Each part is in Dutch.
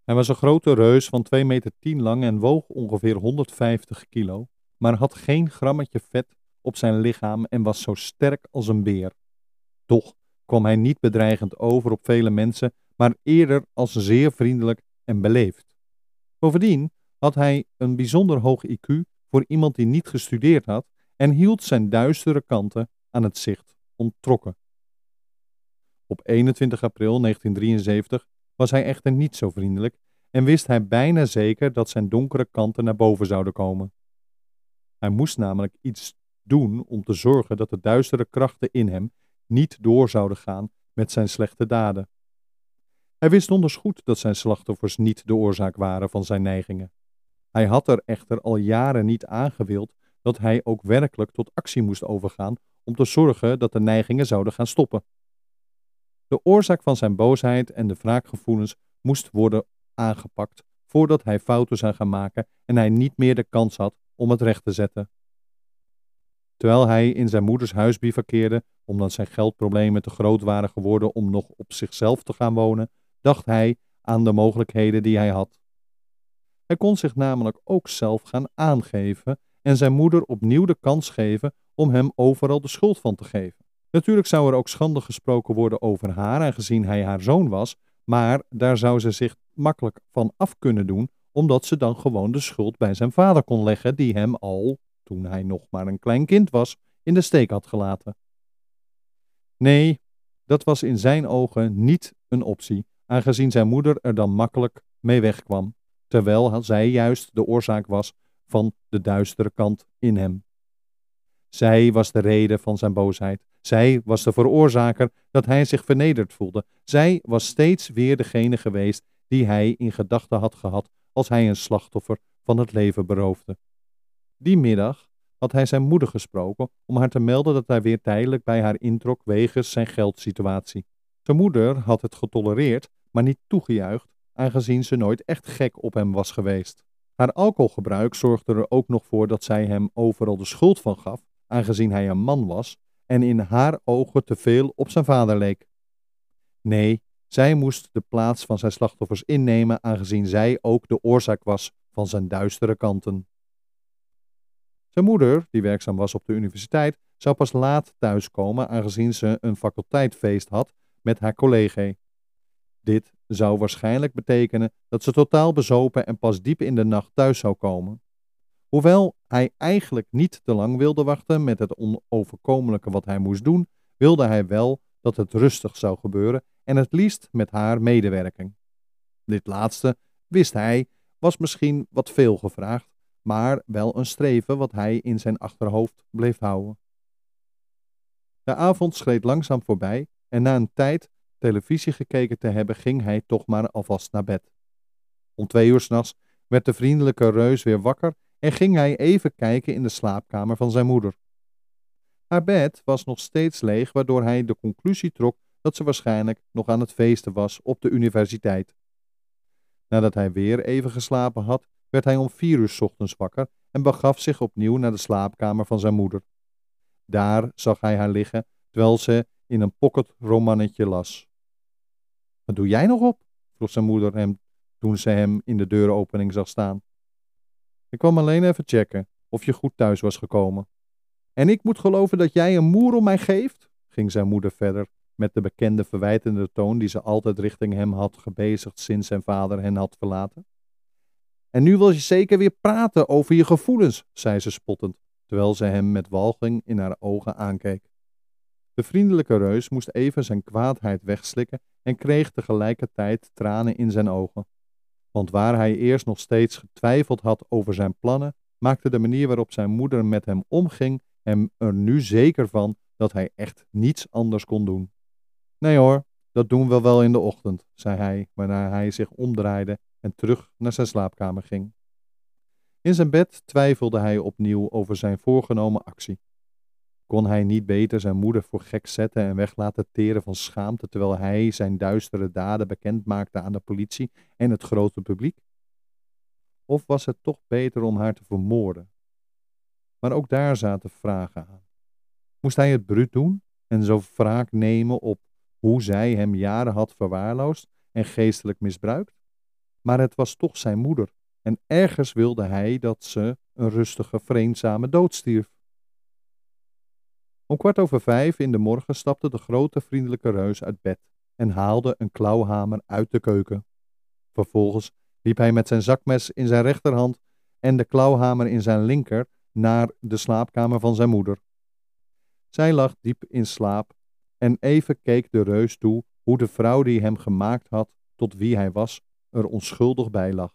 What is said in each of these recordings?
Hij was een grote reus van 2,10 meter lang en woog ongeveer 150 kilo, maar had geen grammetje vet op zijn lichaam en was zo sterk als een beer. Toch kwam hij niet bedreigend over op vele mensen, maar eerder als zeer vriendelijk en beleefd. Bovendien had hij een bijzonder hoog IQ voor iemand die niet gestudeerd had en hield zijn duistere kanten aan het zicht onttrokken. Op 21 april 1973 was hij echter niet zo vriendelijk en wist hij bijna zeker dat zijn donkere kanten naar boven zouden komen. Hij moest namelijk iets doen om te zorgen dat de duistere krachten in hem niet door zouden gaan met zijn slechte daden. Hij wist donders goed dat zijn slachtoffers niet de oorzaak waren van zijn neigingen. Hij had er echter al jaren niet aangewild dat hij ook werkelijk tot actie moest overgaan om te zorgen dat de neigingen zouden gaan stoppen. De oorzaak van zijn boosheid en de wraakgevoelens moest worden aangepakt voordat hij fouten zou gaan maken en hij niet meer de kans had om het recht te zetten. Terwijl hij in zijn moeders huis bivakkeerde, omdat zijn geldproblemen te groot waren geworden om nog op zichzelf te gaan wonen, dacht hij aan de mogelijkheden die hij had. Hij kon zich namelijk ook zelf gaan aangeven en zijn moeder opnieuw de kans geven om hem overal de schuld van te geven. Natuurlijk zou er ook schande gesproken worden over haar, aangezien hij haar zoon was, maar daar zou ze zich makkelijk van af kunnen doen, omdat ze dan gewoon de schuld bij zijn vader kon leggen, die hem al, toen hij nog maar een klein kind was, in de steek had gelaten. Nee, dat was in zijn ogen niet een optie, aangezien zijn moeder er dan makkelijk mee wegkwam, terwijl zij juist de oorzaak was van de duistere kant in hem. Zij was de reden van zijn boosheid. Zij was de veroorzaker dat hij zich vernederd voelde. Zij was steeds weer degene geweest die hij in gedachten had gehad als hij een slachtoffer van het leven beroofde. Die middag had hij zijn moeder gesproken om haar te melden dat hij weer tijdelijk bij haar introk wegens zijn geldsituatie. Zijn moeder had het getolereerd, maar niet toegejuicht, aangezien ze nooit echt gek op hem was geweest. Haar alcoholgebruik zorgde er ook nog voor dat zij hem overal de schuld van gaf, aangezien hij een man was en in haar ogen te veel op zijn vader leek. Nee, zij moest de plaats van zijn slachtoffers innemen, aangezien zij ook de oorzaak was van zijn duistere kanten. Zijn moeder, die werkzaam was op de universiteit, zou pas laat thuiskomen, aangezien ze een faculteitfeest had met haar collega. Dit zou waarschijnlijk betekenen dat ze totaal bezopen en pas diep in de nacht thuis zou komen. Hoewel hij eigenlijk niet te lang wilde wachten met het onoverkomelijke wat hij moest doen, wilde hij wel dat het rustig zou gebeuren en het liefst met haar medewerking. Dit laatste, wist hij, was misschien wat veel gevraagd, maar wel een streven wat hij in zijn achterhoofd bleef houden. De avond schreed langzaam voorbij en na een tijd televisie gekeken te hebben, ging hij toch maar alvast naar bed. Om 2 uur 's nachts werd de vriendelijke reus weer wakker en ging hij even kijken in de slaapkamer van zijn moeder. Haar bed was nog steeds leeg, waardoor hij de conclusie trok dat ze waarschijnlijk nog aan het feesten was op de universiteit. Nadat hij weer even geslapen had, werd hij om 4 uur 's ochtends wakker en begaf zich opnieuw naar de slaapkamer van zijn moeder. Daar zag hij haar liggen, terwijl ze in een pocketromannetje las. "Wat doe jij nog op?" vroeg zijn moeder hem toen ze hem in de deuropening zag staan. "Ik kwam alleen even checken of je goed thuis was gekomen." "En ik moet geloven dat jij een moer om mij geeft?" ging zijn moeder verder met de bekende verwijtende toon die ze altijd richting hem had gebezigd sinds zijn vader hen had verlaten. "En nu wil je zeker weer praten over je gevoelens," zei ze spottend, terwijl ze hem met walging in haar ogen aankeek. De vriendelijke reus moest even zijn kwaadheid wegslikken en kreeg tegelijkertijd tranen in zijn ogen. Want waar hij eerst nog steeds getwijfeld had over zijn plannen, maakte de manier waarop zijn moeder met hem omging hem er nu zeker van dat hij echt niets anders kon doen. "Nee hoor, dat doen we wel in de ochtend," zei hij, waarna hij zich omdraaide en terug naar zijn slaapkamer ging. In zijn bed twijfelde hij opnieuw over zijn voorgenomen actie. Kon hij niet beter zijn moeder voor gek zetten en weg laten teren van schaamte terwijl hij zijn duistere daden bekend maakte aan de politie en het grote publiek? Of was het toch beter om haar te vermoorden? Maar ook daar zaten vragen aan. Moest hij het bruut doen en zo wraak nemen op hoe zij hem jaren had verwaarloosd en geestelijk misbruikt? maar het was toch zijn moeder en ergens wilde hij dat ze een rustige, vreedzame dood stierf. Om 4:15 in de morgen stapte de grote vriendelijke reus uit bed en haalde een klauwhamer uit de keuken. Vervolgens liep hij met zijn zakmes in zijn rechterhand en de klauwhamer in zijn linker naar de slaapkamer van zijn moeder. Zij lag diep in slaap en even keek de reus toe hoe de vrouw die hem gemaakt had tot wie hij was, er onschuldig bij lag.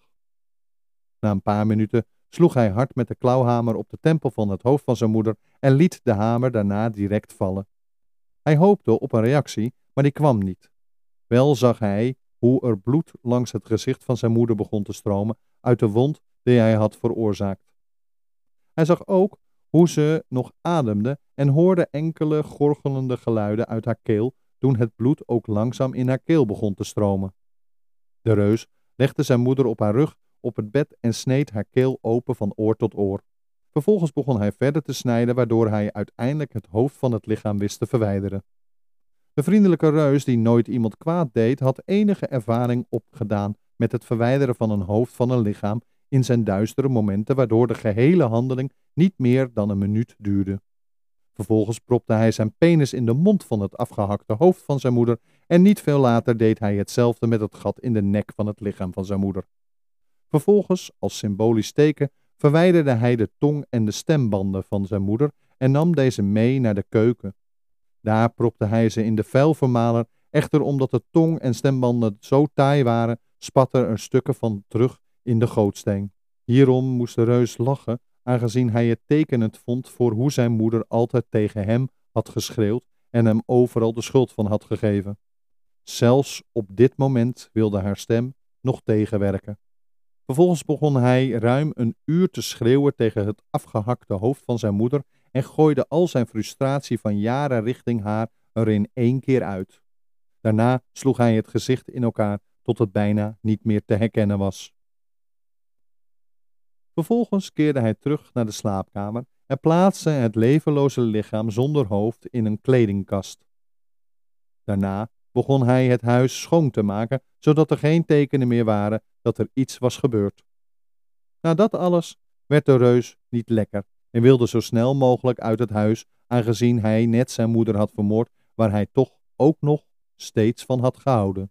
Na een paar minuten sloeg hij hard met de klauwhamer op de tempel van het hoofd van zijn moeder en liet de hamer daarna direct vallen. Hij hoopte op een reactie, maar die kwam niet. Wel zag hij hoe er bloed langs het gezicht van zijn moeder begon te stromen uit de wond die hij had veroorzaakt. Hij zag ook hoe ze nog ademde en hoorde enkele gorgelende geluiden uit haar keel toen het bloed ook langzaam in haar keel begon te stromen. De reus legde zijn moeder op haar rug op het bed en sneed haar keel open van oor tot oor. Vervolgens begon hij verder te snijden, waardoor hij uiteindelijk het hoofd van het lichaam wist te verwijderen. De vriendelijke reus, die nooit iemand kwaad deed, had enige ervaring opgedaan met het verwijderen van een hoofd van een lichaam in zijn duistere momenten, waardoor de gehele handeling niet meer dan een minuut duurde. Vervolgens propte hij zijn penis in de mond van het afgehakte hoofd van zijn moeder en niet veel later deed hij hetzelfde met het gat in de nek van het lichaam van zijn moeder. Vervolgens, als symbolisch teken, verwijderde hij de tong en de stembanden van zijn moeder en nam deze mee naar de keuken. Daar propte hij ze in de vuilvermaler, echter omdat de tong en stembanden zo taai waren, spatten er stukken van terug in de gootsteen. Hierom moest de reus lachen, aangezien hij het tekenend vond voor hoe zijn moeder altijd tegen hem had geschreeuwd en hem overal de schuld van had gegeven. Zelfs op dit moment wilde haar stem nog tegenwerken. Vervolgens begon hij ruim een uur te schreeuwen tegen het afgehakte hoofd van zijn moeder en gooide al zijn frustratie van jaren richting haar er in 1 keer uit. Daarna sloeg hij het gezicht in elkaar tot het bijna niet meer te herkennen was. Vervolgens keerde hij terug naar de slaapkamer en plaatste het levenloze lichaam zonder hoofd in een kledingkast. Daarna begon hij het huis schoon te maken, zodat er geen tekenen meer waren dat er iets was gebeurd. Na dat alles werd de reus niet lekker en wilde zo snel mogelijk uit het huis, aangezien hij net zijn moeder had vermoord, waar hij toch ook nog steeds van had gehouden.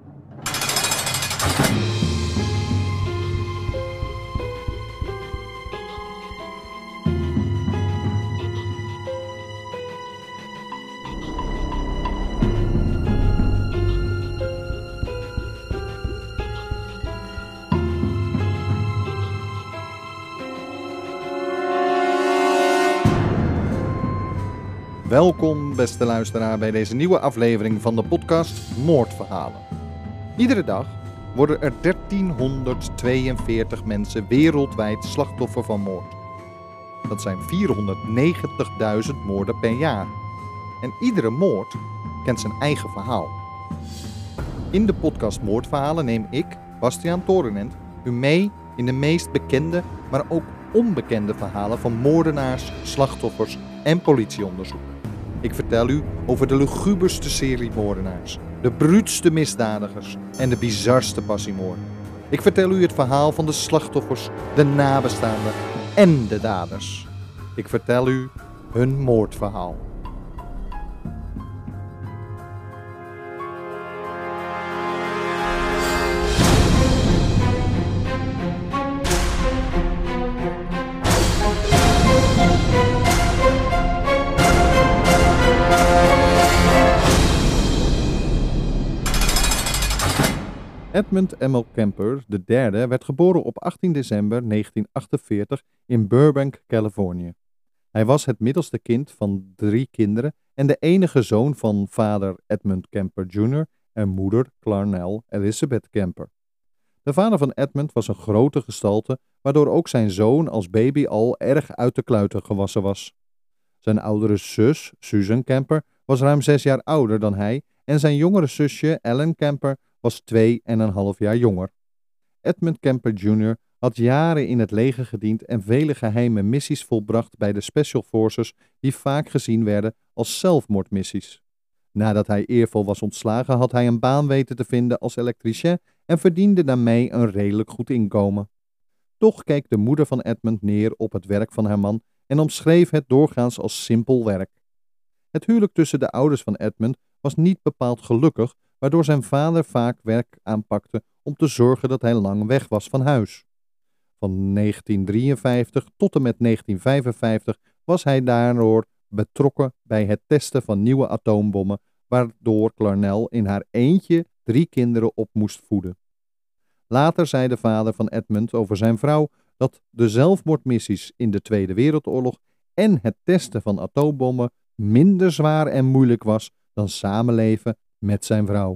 Welkom, beste luisteraar, bij deze nieuwe aflevering van de podcast Moordverhalen. Iedere dag worden er 1342 mensen wereldwijd slachtoffer van moord. Dat zijn 490.000 moorden per jaar. En iedere moord kent zijn eigen verhaal. In de podcast Moordverhalen neem ik, Bastiaan Torenent, u mee in de meest bekende, maar ook onbekende verhalen van moordenaars, slachtoffers en politieonderzoek. Ik vertel u over de luguberste serie moordenaars, de bruutste misdadigers en de bizarste passiemoorden. Ik vertel u het verhaal van de slachtoffers, de nabestaanden en de daders. Ik vertel u hun moordverhaal. Edmund Emil Kemper III werd geboren op 18 december 1948 in Burbank, Californië. Hij was het middelste kind van 3 kinderen en de enige zoon van vader Edmund Kemper Jr. en moeder Clarnell Elizabeth Kemper. De vader van Edmund was een grote gestalte, waardoor ook zijn zoon als baby al erg uit de kluiten gewassen was. Zijn oudere zus, Susan Kemper, was ruim 6 jaar ouder dan hij en zijn jongere zusje, Ellen Kemper, was 2,5 jaar jonger. Edmund Kemper Jr. had jaren in het leger gediend en vele geheime missies volbracht bij de Special Forces die vaak gezien werden als zelfmoordmissies. Nadat hij eervol was ontslagen had hij een baan weten te vinden als elektricien en verdiende daarmee een redelijk goed inkomen. Toch keek de moeder van Edmund neer op het werk van haar man en omschreef het doorgaans als simpel werk. Het huwelijk tussen de ouders van Edmund was niet bepaald gelukkig, waardoor zijn vader vaak werk aanpakte om te zorgen dat hij lang weg was van huis. Van 1953 tot en met 1955 was hij daardoor betrokken bij het testen van nieuwe atoombommen, waardoor Clarnell in haar eentje 3 kinderen op moest voeden. Later zei de vader van Edmund over zijn vrouw dat de zelfmoordmissies in de Tweede Wereldoorlog en het testen van atoombommen minder zwaar en moeilijk was dan samenleven met zijn vrouw.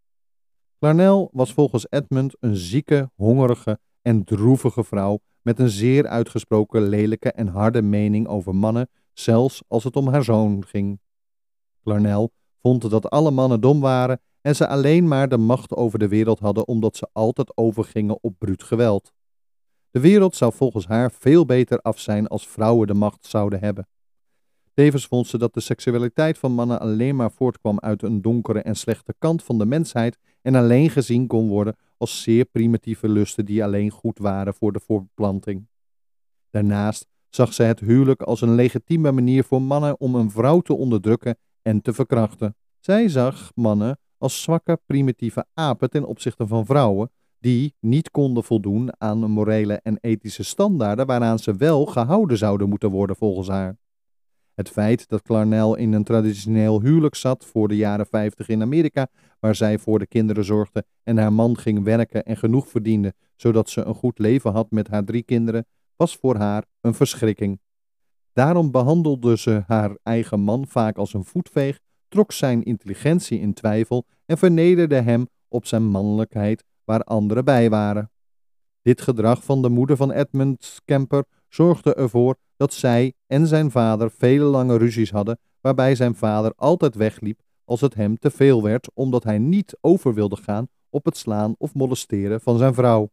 Clarnell was volgens Edmund een zieke, hongerige en droevige vrouw met een zeer uitgesproken lelijke en harde mening over mannen, zelfs als het om haar zoon ging. Clarnell vond dat alle mannen dom waren en ze alleen maar de macht over de wereld hadden omdat ze altijd overgingen op bruut geweld. De wereld zou volgens haar veel beter af zijn als vrouwen de macht zouden hebben. Tevens vond ze dat de seksualiteit van mannen alleen maar voortkwam uit een donkere en slechte kant van de mensheid en alleen gezien kon worden als zeer primitieve lusten die alleen goed waren voor de voortplanting. Daarnaast zag ze het huwelijk als een legitieme manier voor mannen om een vrouw te onderdrukken en te verkrachten. Zij zag mannen als zwakke, primitieve apen ten opzichte van vrouwen, die niet konden voldoen aan de morele en ethische standaarden waaraan ze wel gehouden zouden moeten worden volgens haar. Het feit dat Clarnell in een traditioneel huwelijk zat voor de jaren 50 in Amerika, waar zij voor de kinderen zorgde en haar man ging werken en genoeg verdiende, zodat ze een goed leven had met haar 3 kinderen, was voor haar een verschrikking. Daarom behandelde ze haar eigen man vaak als een voetveeg, trok zijn intelligentie in twijfel en vernederde hem op zijn mannelijkheid waar anderen bij waren. Dit gedrag van de moeder van Edmund Kemper zorgde ervoor dat zij en zijn vader vele lange ruzies hadden, waarbij zijn vader altijd wegliep als het hem te veel werd, omdat hij niet over wilde gaan op het slaan of molesteren van zijn vrouw.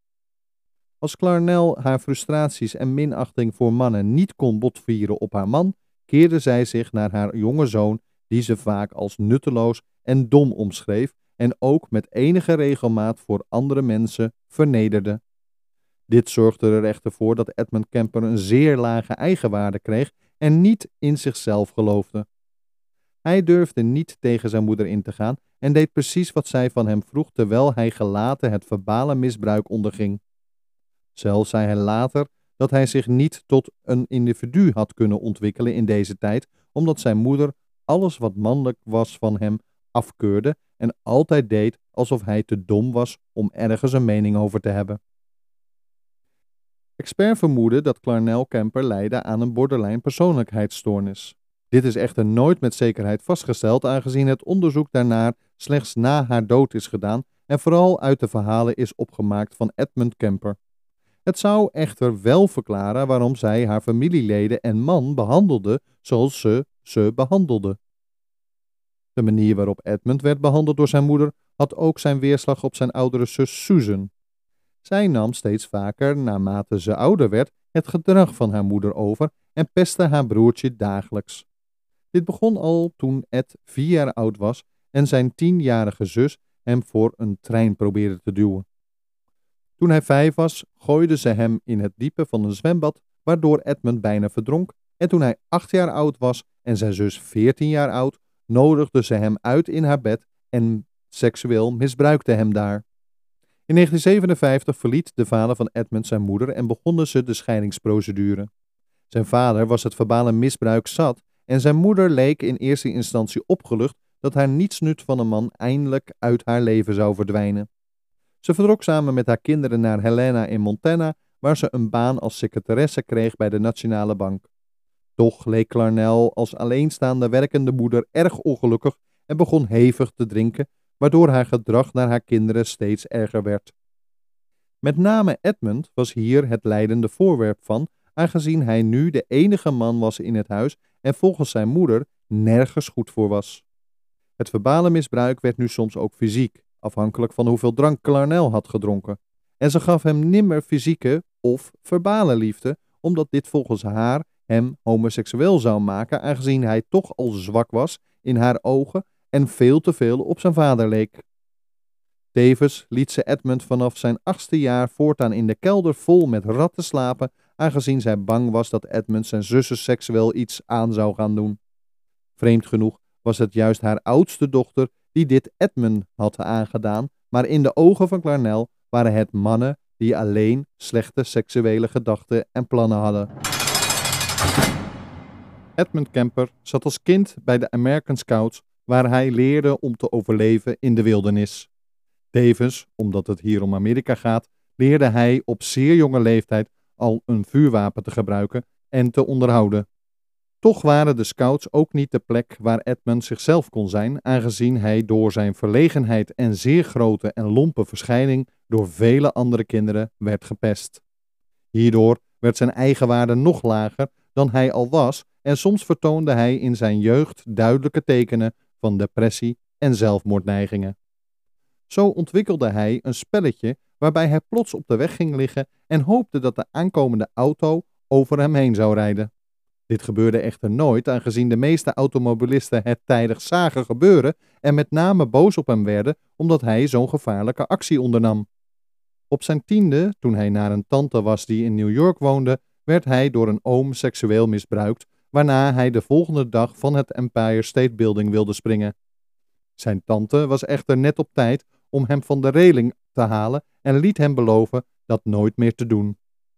Als Clarnell haar frustraties en minachting voor mannen niet kon botvieren op haar man, keerde zij zich naar haar jonge zoon, die ze vaak als nutteloos en dom omschreef en ook met enige regelmaat voor andere mensen vernederde. Dit zorgde er echter voor dat Edmund Kemper een zeer lage eigenwaarde kreeg en niet in zichzelf geloofde. Hij durfde niet tegen zijn moeder in te gaan en deed precies wat zij van hem vroeg, terwijl hij gelaten het verbale misbruik onderging. Zelfs zei hij later dat hij zich niet tot een individu had kunnen ontwikkelen in deze tijd, omdat zijn moeder alles wat mannelijk was van hem afkeurde en altijd deed alsof hij te dom was om ergens een mening over te hebben. Experts vermoeden dat Clarnell Kemper leidde aan een borderline persoonlijkheidsstoornis. Dit is echter nooit met zekerheid vastgesteld, aangezien het onderzoek daarnaar slechts na haar dood is gedaan en vooral uit de verhalen is opgemaakt van Edmund Kemper. Het zou echter wel verklaren waarom zij haar familieleden en man behandelde zoals ze behandelde. De manier waarop Edmund werd behandeld door zijn moeder had ook zijn weerslag op zijn oudere zus Susan. Zij nam steeds vaker, naarmate ze ouder werd, het gedrag van haar moeder over en pestte haar broertje dagelijks. Dit begon al toen Ed 4 jaar oud was en zijn 10-jarige zus hem voor een trein probeerde te duwen. Toen hij 5 was, gooide ze hem in het diepe van een zwembad, waardoor Edmund bijna verdronk, en toen hij 8 jaar oud was en zijn zus 14 jaar oud, nodigde ze hem uit in haar bed en seksueel misbruikte hem daar. In 1957 verliet de vader van Edmund zijn moeder en begonnen ze de scheidingsprocedure. Zijn vader was het verbale misbruik zat en zijn moeder leek in eerste instantie opgelucht dat haar nietsnut van een man eindelijk uit haar leven zou verdwijnen. Ze vertrok samen met haar kinderen naar Helena in Montana, waar ze een baan als secretaresse kreeg bij de Nationale Bank. Toch leek Clarnell als alleenstaande werkende moeder erg ongelukkig en begon hevig te drinken, waardoor haar gedrag naar haar kinderen steeds erger werd. Met name Edmund was hier het leidende voorwerp van, aangezien hij nu de enige man was in het huis en volgens zijn moeder nergens goed voor was. Het verbale misbruik werd nu soms ook fysiek, afhankelijk van hoeveel drank Clarnell had gedronken. En ze gaf hem nimmer fysieke of verbale liefde, omdat dit volgens haar hem homoseksueel zou maken, aangezien hij toch al zwak was in haar ogen en veel te veel op zijn vader leek. Tevens liet ze Edmund vanaf zijn 8e jaar voortaan in de kelder vol met ratten slapen, aangezien zij bang was dat Edmund zijn zussen seksueel iets aan zou gaan doen. Vreemd genoeg was het juist haar oudste dochter die dit Edmund had aangedaan, maar in de ogen van Clarnell waren het mannen die alleen slechte seksuele gedachten en plannen hadden. Edmund Kemper zat als kind bij de American Scouts, waar hij leerde om te overleven in de wildernis. Tevens, omdat het hier om Amerika gaat, leerde hij op zeer jonge leeftijd al een vuurwapen te gebruiken en te onderhouden. Toch waren de scouts ook niet de plek waar Edmund zichzelf kon zijn, aangezien hij door zijn verlegenheid en zeer grote en lompe verschijning door vele andere kinderen werd gepest. Hierdoor werd zijn eigenwaarde nog lager dan hij al was en soms vertoonde hij in zijn jeugd duidelijke tekenen van depressie en zelfmoordneigingen. Zo ontwikkelde hij een spelletje waarbij hij plots op de weg ging liggen en hoopte dat de aankomende auto over hem heen zou rijden. Dit gebeurde echter nooit, aangezien de meeste automobilisten het tijdig zagen gebeuren en met name boos op hem werden omdat hij zo'n gevaarlijke actie ondernam. Op zijn 10e, toen hij naar een tante was die in New York woonde, werd hij door een oom seksueel misbruikt, waarna hij de volgende dag van het Empire State Building wilde springen. Zijn tante was echter net op tijd om hem van de reling te halen en liet hem beloven dat nooit meer te doen.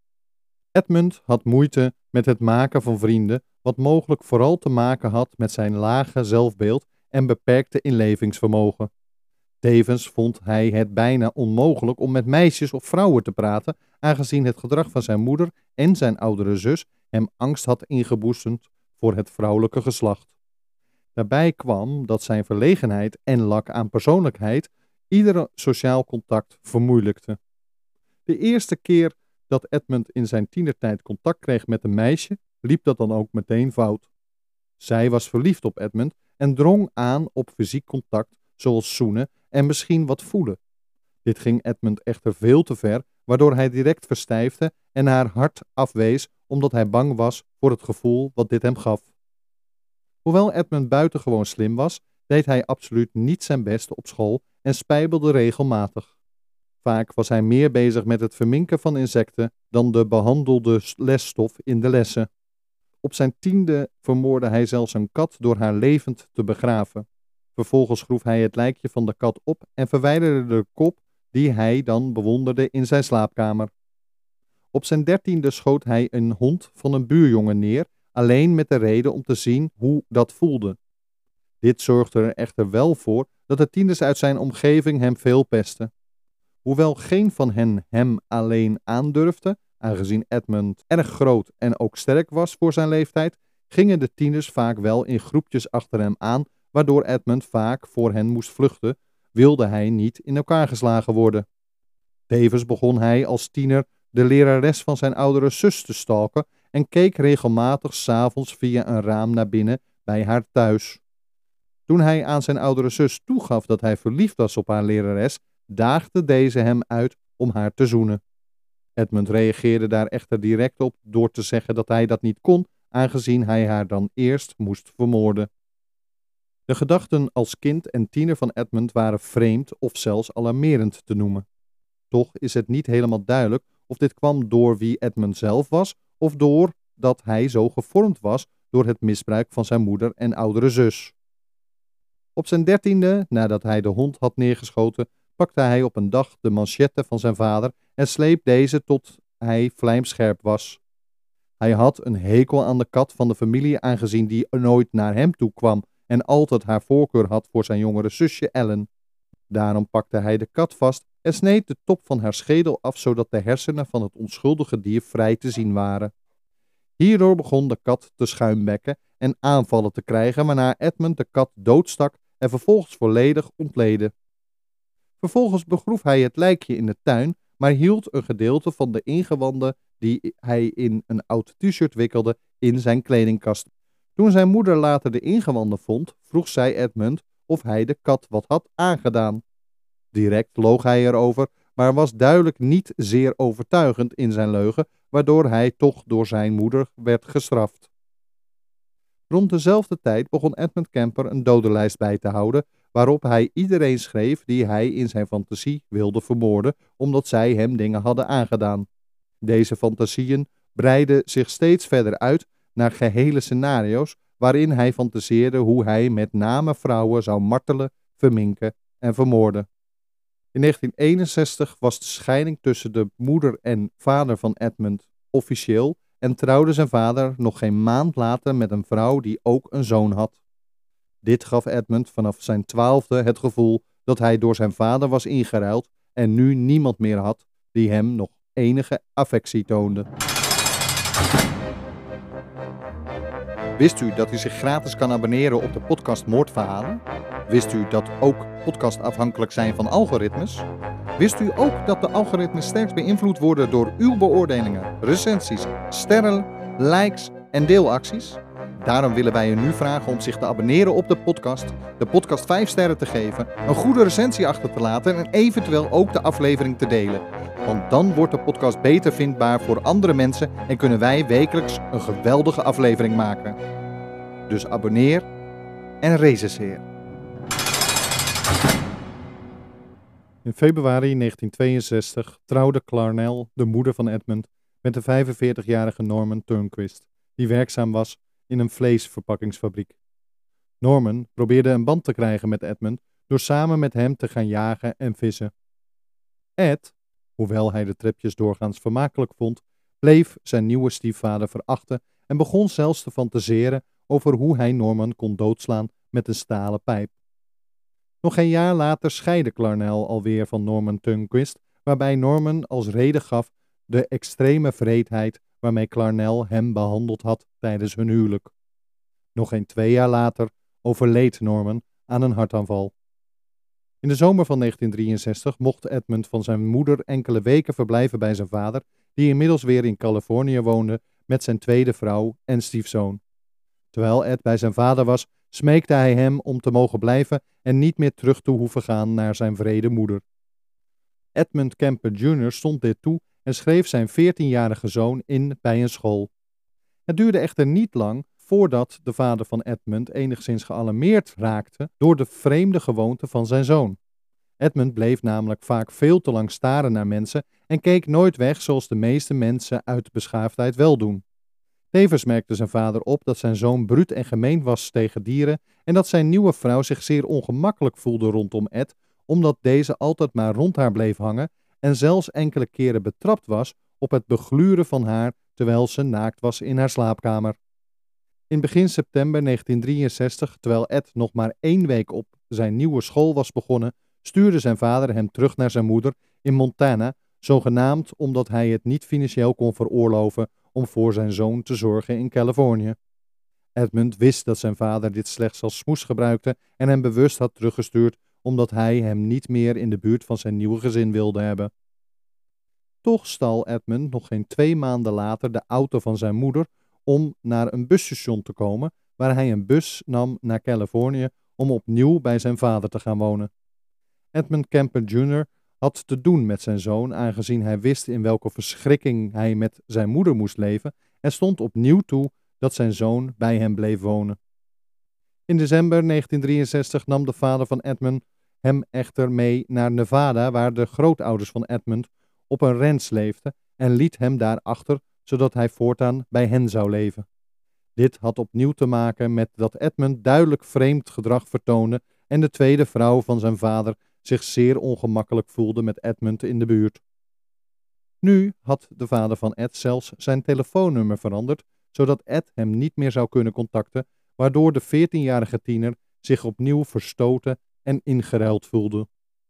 Edmund had moeite met het maken van vrienden, wat mogelijk vooral te maken had met zijn lage zelfbeeld en beperkte inlevingsvermogen. Tevens vond hij het bijna onmogelijk om met meisjes of vrouwen te praten, aangezien het gedrag van zijn moeder en zijn oudere zus hem angst had ingeboezemd voor het vrouwelijke geslacht. Daarbij kwam dat zijn verlegenheid en lak aan persoonlijkheid iedere sociaal contact vermoeilijkte. De eerste keer dat Edmund in zijn tienertijd contact kreeg met een meisje, liep dat dan ook meteen fout. Zij was verliefd op Edmund en drong aan op fysiek contact, zoals zoenen en misschien wat voelen. Dit ging Edmund echter veel te ver, waardoor hij direct verstijfde en haar hard afwees omdat hij bang was voor het gevoel wat dit hem gaf. Hoewel Edmund buitengewoon slim was, deed hij absoluut niet zijn best op school en spijbelde regelmatig. Vaak was hij meer bezig met het verminken van insecten dan de behandelde lesstof in de lessen. Op zijn 10e vermoordde hij zelfs een kat door haar levend te begraven. Vervolgens groef hij het lijkje van de kat op en verwijderde de kop die hij dan bewonderde in zijn slaapkamer. Op zijn 13e schoot hij een hond van een buurjongen neer, alleen met de reden om te zien hoe dat voelde. Dit zorgde er echter wel voor dat de tieners uit zijn omgeving hem veel pesten. Hoewel geen van hen hem alleen aandurfde, aangezien Edmund erg groot en ook sterk was voor zijn leeftijd, gingen de tieners vaak wel in groepjes achter hem aan, waardoor Edmund vaak voor hen moest vluchten, wilde hij niet in elkaar geslagen worden. Tevens begon hij als tiener de lerares van zijn oudere zus te stalken en keek regelmatig 's avonds via een raam naar binnen bij haar thuis. Toen hij aan zijn oudere zus toegaf dat hij verliefd was op haar lerares, daagde deze hem uit om haar te zoenen. Edmund reageerde daar echter direct op door te zeggen dat hij dat niet kon, aangezien hij haar dan eerst moest vermoorden. De gedachten als kind en tiener van Edmund waren vreemd of zelfs alarmerend te noemen. Toch is het niet helemaal duidelijk of dit kwam door wie Edmund zelf was of door dat hij zo gevormd was door het misbruik van zijn moeder en oudere zus. Op zijn 13e, nadat hij de hond had neergeschoten, pakte hij op een dag de manchette van zijn vader en sleep deze tot hij vlijmscherp was. Hij had een hekel aan de kat van de familie, aangezien die nooit naar hem toe kwam en altijd haar voorkeur had voor zijn jongere zusje Ellen. Daarom pakte hij de kat vast en sneed de top van haar schedel af, zodat de hersenen van het onschuldige dier vrij te zien waren. Hierdoor begon de kat te schuimbekken en aanvallen te krijgen, waarna Edmund de kat doodstak en vervolgens volledig ontleedde. Vervolgens begroef hij het lijkje in de tuin, maar hield een gedeelte van de ingewanden die hij in een oud t-shirt wikkelde in zijn kledingkast. Toen zijn moeder later de ingewanden vond, vroeg zij Edmund of hij de kat wat had aangedaan. Direct loog hij erover, maar was duidelijk niet zeer overtuigend in zijn leugen, waardoor hij toch door zijn moeder werd gestraft. Rond dezelfde tijd begon Edmund Kemper een dodenlijst bij te houden, waarop hij iedereen schreef die hij in zijn fantasie wilde vermoorden, omdat zij hem dingen hadden aangedaan. Deze fantasieën breidden zich steeds verder uit naar gehele scenario's, waarin hij fantaseerde hoe hij met name vrouwen zou martelen, verminken en vermoorden. In 1961 was de scheiding tussen de moeder en vader van Edmund officieel en trouwde zijn vader nog geen maand later met een vrouw die ook een zoon had. Dit gaf Edmund vanaf zijn 12e het gevoel dat hij door zijn vader was ingeruild en nu niemand meer had die hem nog enige affectie toonde. Wist u dat u zich gratis kan abonneren op de podcast Moordverhalen? Wist u dat ook podcasts afhankelijk zijn van algoritmes? Wist u ook dat de algoritmes sterk beïnvloed worden door uw beoordelingen, recensies, sterren, likes en deelacties? Daarom willen wij u nu vragen om zich te abonneren op de podcast 5 sterren te geven, een goede recensie achter te laten en eventueel ook de aflevering te delen. Want dan wordt de podcast beter vindbaar voor andere mensen en kunnen wij wekelijks een geweldige aflevering maken. Dus abonneer en recenseer. In februari 1962 trouwde Clarnell, de moeder van Edmund, met de 45-jarige Norman Turnquist, die werkzaam was in een vleesverpakkingsfabriek. Norman probeerde een band te krijgen met Edmund door samen met hem te gaan jagen en vissen. Ed, hoewel hij de tripjes doorgaans vermakelijk vond, bleef zijn nieuwe stiefvader verachten en begon zelfs te fantaseren over hoe hij Norman kon doodslaan met een stalen pijp. Nog geen jaar later scheidde Clarnell alweer van Norman Turnquist, waarbij Norman als reden gaf de extreme wreedheid waarmee Clarnell hem behandeld had tijdens hun huwelijk. Nog geen 2 jaar later overleed Norman aan een hartaanval. In de zomer van 1963 mocht Edmund van zijn moeder enkele weken verblijven bij zijn vader, die inmiddels weer in Californië woonde met zijn tweede vrouw en stiefzoon. Terwijl Ed bij zijn vader was, smeekte hij hem om te mogen blijven en niet meer terug te hoeven gaan naar zijn wrede moeder. Edmund Kemper Jr. stond dit toe en schreef zijn 14-jarige zoon in bij een school. Het duurde echter niet lang voordat de vader van Edmund enigszins gealarmeerd raakte door de vreemde gewoonte van zijn zoon. Edmund bleef namelijk vaak veel te lang staren naar mensen en keek nooit weg zoals de meeste mensen uit beschaafdheid wel doen. Tevens merkte zijn vader op dat zijn zoon bruut en gemeen was tegen dieren en dat zijn nieuwe vrouw zich zeer ongemakkelijk voelde rondom Ed, omdat deze altijd maar rond haar bleef hangen en zelfs enkele keren betrapt was op het begluren van haar terwijl ze naakt was in haar slaapkamer. In begin september 1963, terwijl Ed nog maar 1 week op zijn nieuwe school was begonnen, stuurde zijn vader hem terug naar zijn moeder in Montana, zogenaamd omdat hij het niet financieel kon veroorloven om voor zijn zoon te zorgen in Californië. Edmund wist dat zijn vader dit slechts als smoes gebruikte en hem bewust had teruggestuurd omdat hij hem niet meer in de buurt van zijn nieuwe gezin wilde hebben. Toch stal Edmund nog geen 2 maanden later de auto van zijn moeder om naar een busstation te komen, waar hij een bus nam naar Californië om opnieuw bij zijn vader te gaan wonen. Edmund Kemper Jr. had te doen met zijn zoon, aangezien hij wist in welke verschrikking hij met zijn moeder moest leven en stond opnieuw toe dat zijn zoon bij hem bleef wonen. In december 1963 nam de vader van Edmund hem echter mee naar Nevada, waar de grootouders van Edmund op een ranch leefden en liet hem daar achter, zodat hij voortaan bij hen zou leven. Dit had opnieuw te maken met dat Edmund duidelijk vreemd gedrag vertoonde en de tweede vrouw van zijn vader zich zeer ongemakkelijk voelde met Edmund in de buurt. Nu had de vader van Ed zelfs zijn telefoonnummer veranderd, zodat Ed hem niet meer zou kunnen contacten, waardoor de 14-jarige tiener zich opnieuw verstoten en ingeruild voelde.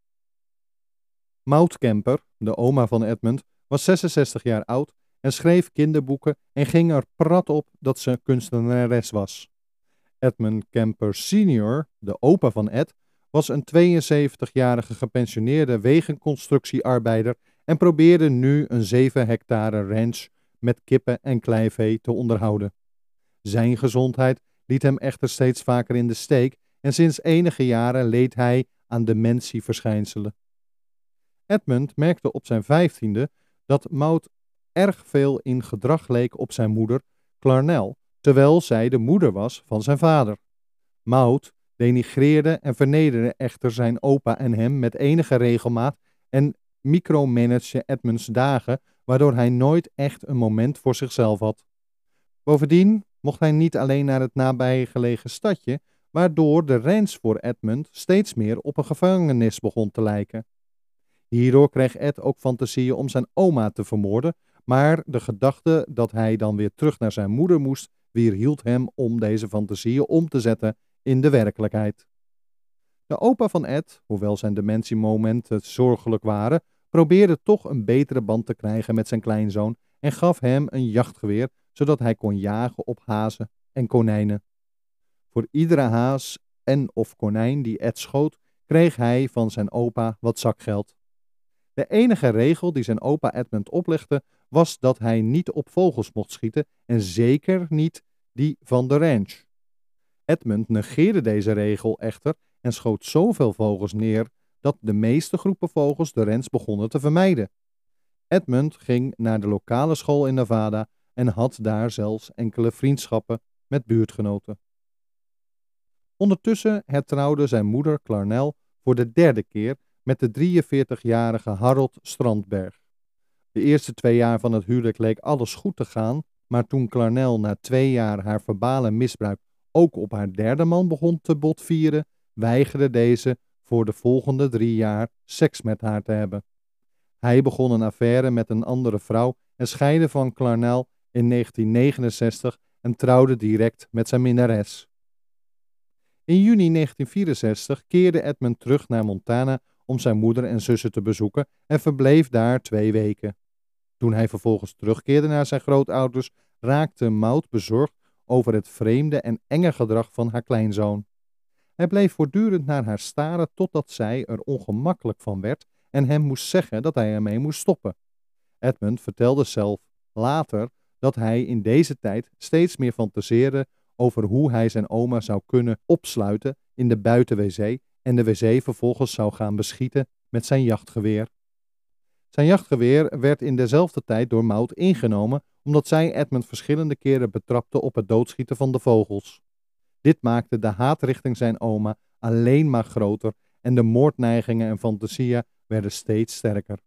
Maud Kemper, de oma van Edmund, was 66 jaar oud en schreef kinderboeken en ging er prat op dat ze kunstenares was. Edmund Kemper Sr., de opa van Ed, was een 72-jarige gepensioneerde wegenconstructiearbeider en probeerde nu een 7 hectare ranch met kippen en kleivee te onderhouden. Zijn gezondheid liet hem echter steeds vaker in de steek en sinds enige jaren leed hij aan dementieverschijnselen. Edmund merkte op zijn 15e dat Maud erg veel in gedrag leek op zijn moeder, Clarnell, terwijl zij de moeder was van zijn vader. Maud, denigreerde en vernederde echter zijn opa en hem met enige regelmaat en micromanage Edmunds dagen, waardoor hij nooit echt een moment voor zichzelf had. Bovendien mocht hij niet alleen naar het nabijgelegen stadje, waardoor de ranch voor Edmund steeds meer op een gevangenis begon te lijken. Hierdoor kreeg Ed ook fantasieën om zijn oma te vermoorden, maar de gedachte dat hij dan weer terug naar zijn moeder moest, weerhield hem om deze fantasieën om te zetten in de werkelijkheid. De opa van Ed, hoewel zijn dementiemomenten zorgelijk waren, probeerde toch een betere band te krijgen met zijn kleinzoon en gaf hem een jachtgeweer, zodat hij kon jagen op hazen en konijnen. Voor iedere haas en of konijn die Ed schoot, kreeg hij van zijn opa wat zakgeld. De enige regel die zijn opa Edmund oplegde, was dat hij niet op vogels mocht schieten en zeker niet die van de ranch. Edmund negeerde deze regel echter en schoot zoveel vogels neer dat de meeste groepen vogels de ranch begonnen te vermijden. Edmund ging naar de lokale school in Nevada en had daar zelfs enkele vriendschappen met buurtgenoten. Ondertussen hertrouwde zijn moeder Clarnell voor de derde keer met de 43-jarige Harold Strandberg. De eerste 2 jaar van het huwelijk leek alles goed te gaan, maar toen Clarnell na 2 jaar haar verbale misbruik ook op haar derde man begon te botvieren, weigerde deze voor de volgende 3 jaar seks met haar te hebben. Hij begon een affaire met een andere vrouw en scheidde van Clarnell in 1969 en trouwde direct met zijn minnares. In juni 1964 keerde Edmund terug naar Montana om zijn moeder en zussen te bezoeken en verbleef daar 2 weken. Toen hij vervolgens terugkeerde naar zijn grootouders, raakte Maud bezorgd over het vreemde en enge gedrag van haar kleinzoon. Hij bleef voortdurend naar haar staren totdat zij er ongemakkelijk van werd en hem moest zeggen dat hij ermee moest stoppen. Edmund vertelde zelf later dat hij in deze tijd steeds meer fantaseerde over hoe hij zijn oma zou kunnen opsluiten in de buiten-wc en de wc vervolgens zou gaan beschieten met zijn jachtgeweer. Zijn jachtgeweer werd in dezelfde tijd door Maud ingenomen omdat zij Edmund verschillende keren betrapte op het doodschieten van de vogels. Dit maakte de haat richting zijn oma alleen maar groter en de moordneigingen en fantasieën werden steeds sterker.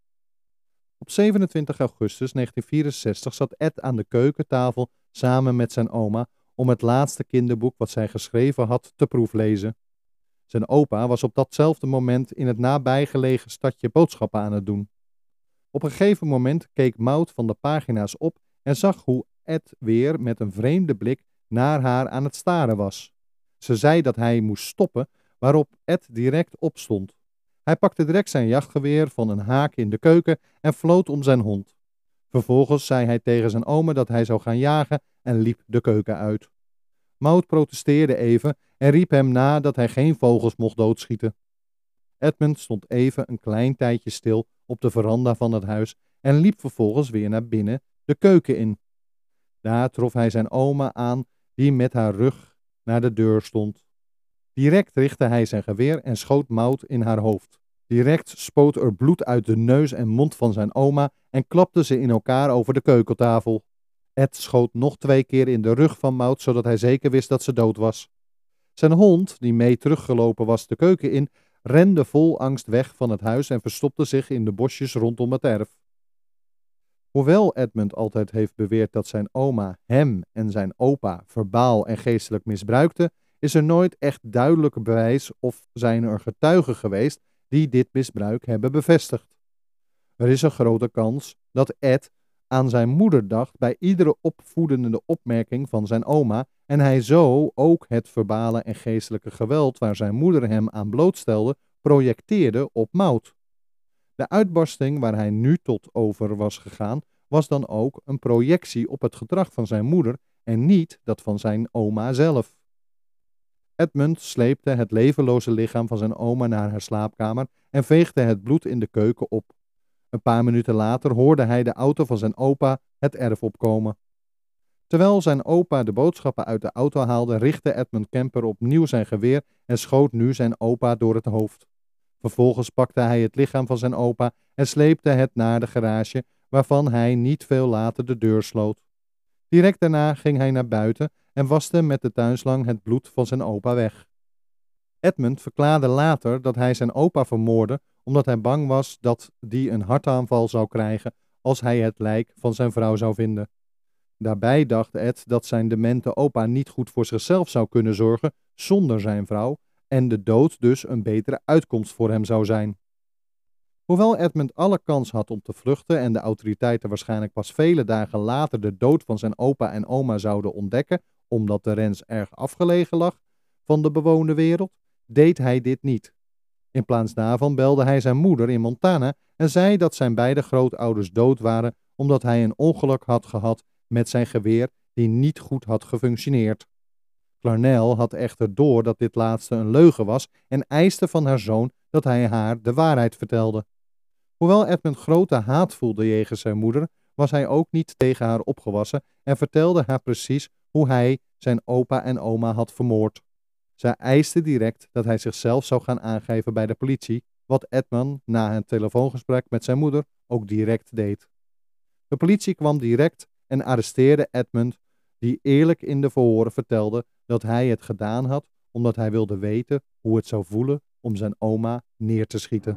Op 27 augustus 1964 zat Ed aan de keukentafel samen met zijn oma om het laatste kinderboek wat zij geschreven had te proeflezen. Zijn opa was op datzelfde moment in het nabijgelegen stadje boodschappen aan het doen. Op een gegeven moment keek Maud van de pagina's op en zag hoe Ed weer met een vreemde blik naar haar aan het staren was. Ze zei dat hij moest stoppen, waarop Ed direct opstond. Hij pakte direct zijn jachtgeweer van een haak in de keuken en floot om zijn hond. Vervolgens zei hij tegen zijn oma dat hij zou gaan jagen en liep de keuken uit. Maud protesteerde even en riep hem na dat hij geen vogels mocht doodschieten. Edmund stond even een klein tijdje stil op de veranda van het huis en liep vervolgens weer naar binnen de keuken in. Daar trof hij zijn oma aan die met haar rug naar de deur stond. Direct richtte hij zijn geweer en schoot Maud in haar hoofd. Direct spoot er bloed uit de neus en mond van zijn oma en klapte ze in elkaar over de keukentafel. Ed schoot nog 2 keer in de rug van Maud, zodat hij zeker wist dat ze dood was. Zijn hond, die mee teruggelopen was de keuken in, rende vol angst weg van het huis en verstopte zich in de bosjes rondom het erf. Hoewel Edmund altijd heeft beweerd dat zijn oma hem en zijn opa verbaal en geestelijk misbruikte, is er nooit echt duidelijk bewijs of zijn er getuigen geweest die dit misbruik hebben bevestigd. Er is een grote kans dat Ed aan zijn moeder dacht bij iedere opvoedende opmerking van zijn oma en hij zo ook het verbale en geestelijke geweld waar zijn moeder hem aan blootstelde projecteerde op Maud. De uitbarsting waar hij nu tot over was gegaan was dan ook een projectie op het gedrag van zijn moeder en niet dat van zijn oma zelf. Edmund sleepte het levenloze lichaam van zijn oma naar haar slaapkamer en veegde het bloed in de keuken op. Een paar minuten later hoorde hij de auto van zijn opa het erf opkomen. Terwijl zijn opa de boodschappen uit de auto haalde, richtte Edmund Kemper opnieuw zijn geweer en schoot nu zijn opa door het hoofd. Vervolgens pakte hij het lichaam van zijn opa en sleepte het naar de garage, waarvan hij niet veel later de deur sloot. Direct daarna ging hij naar buiten en waste met de tuinslang het bloed van zijn opa weg. Edmund verklaarde later dat hij zijn opa vermoordde omdat hij bang was dat die een hartaanval zou krijgen als hij het lijk van zijn vrouw zou vinden. Daarbij dacht Ed dat zijn demente opa niet goed voor zichzelf zou kunnen zorgen zonder zijn vrouw en de dood dus een betere uitkomst voor hem zou zijn. Hoewel Edmund alle kans had om te vluchten en de autoriteiten waarschijnlijk pas vele dagen later de dood van zijn opa en oma zouden ontdekken, omdat de ranch erg afgelegen lag van de bewoonde wereld, deed hij dit niet. In plaats daarvan belde hij zijn moeder in Montana en zei dat zijn beide grootouders dood waren omdat hij een ongeluk had gehad met zijn geweer die niet goed had gefunctioneerd. Clarnell had echter door dat dit laatste een leugen was en eiste van haar zoon dat hij haar de waarheid vertelde. Hoewel Edmund grote haat voelde jegens zijn moeder, was hij ook niet tegen haar opgewassen en vertelde haar precies hoe hij zijn opa en oma had vermoord. Zij eiste direct dat hij zichzelf zou gaan aangeven bij de politie, wat Edmund na een telefoongesprek met zijn moeder ook direct deed. De politie kwam direct en arresteerde Edmund, die eerlijk in de verhoren vertelde dat hij het gedaan had omdat hij wilde weten hoe het zou voelen om zijn oma neer te schieten.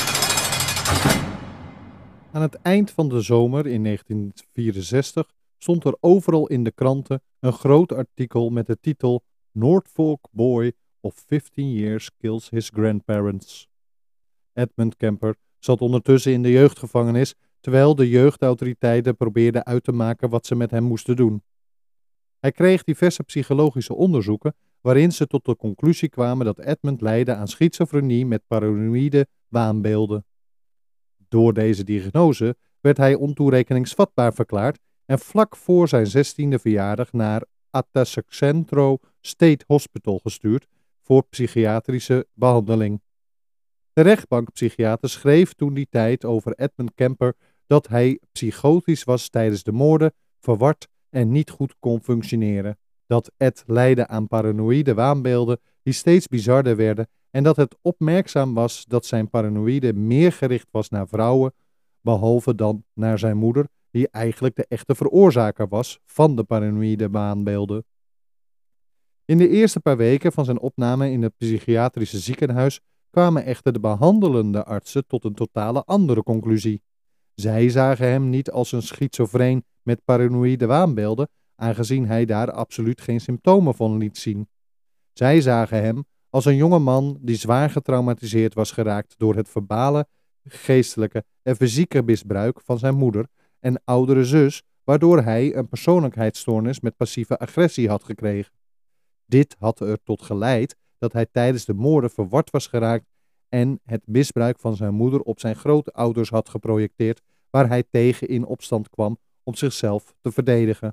Aan het eind van de zomer in 1964 stond er overal in de kranten een groot artikel met de titel Norfolk Boy of 15 Years Kills His Grandparents. Edmund Kemper zat ondertussen in de jeugdgevangenis, terwijl de jeugdautoriteiten probeerden uit te maken wat ze met hem moesten doen. Hij kreeg diverse psychologische onderzoeken waarin ze tot de conclusie kwamen dat Edmund leidde aan schizofrenie met paranoïde waanbeelden. Door deze diagnose werd hij ontoerekeningsvatbaar verklaard en vlak voor zijn 16e verjaardag naar Atascocentro State Hospital gestuurd voor psychiatrische behandeling. De rechtbankpsychiater schreef toen die tijd over Edmund Kemper dat hij psychotisch was tijdens de moorden, verward en niet goed kon functioneren. Dat Ed leidde aan paranoïde waanbeelden die steeds bizarder werden en dat het opmerkzaam was dat zijn paranoïde meer gericht was naar vrouwen, behalve dan naar zijn moeder, die eigenlijk de echte veroorzaker was van de paranoïde waanbeelden. In de eerste paar weken van zijn opname in het psychiatrische ziekenhuis kwamen echter de behandelende artsen tot een totale andere conclusie. Zij zagen hem niet als een schizofreen met paranoïde waanbeelden, aangezien hij daar absoluut geen symptomen van liet zien. Zij zagen hem als een jonge man die zwaar getraumatiseerd was geraakt door het verbale, geestelijke en fysieke misbruik van zijn moeder en oudere zus, waardoor hij een persoonlijkheidsstoornis met passieve agressie had gekregen. Dit had er tot geleid dat hij tijdens de moorden verward was geraakt en het misbruik van zijn moeder op zijn grootouders had geprojecteerd, waar hij tegen in opstand kwam om zichzelf te verdedigen.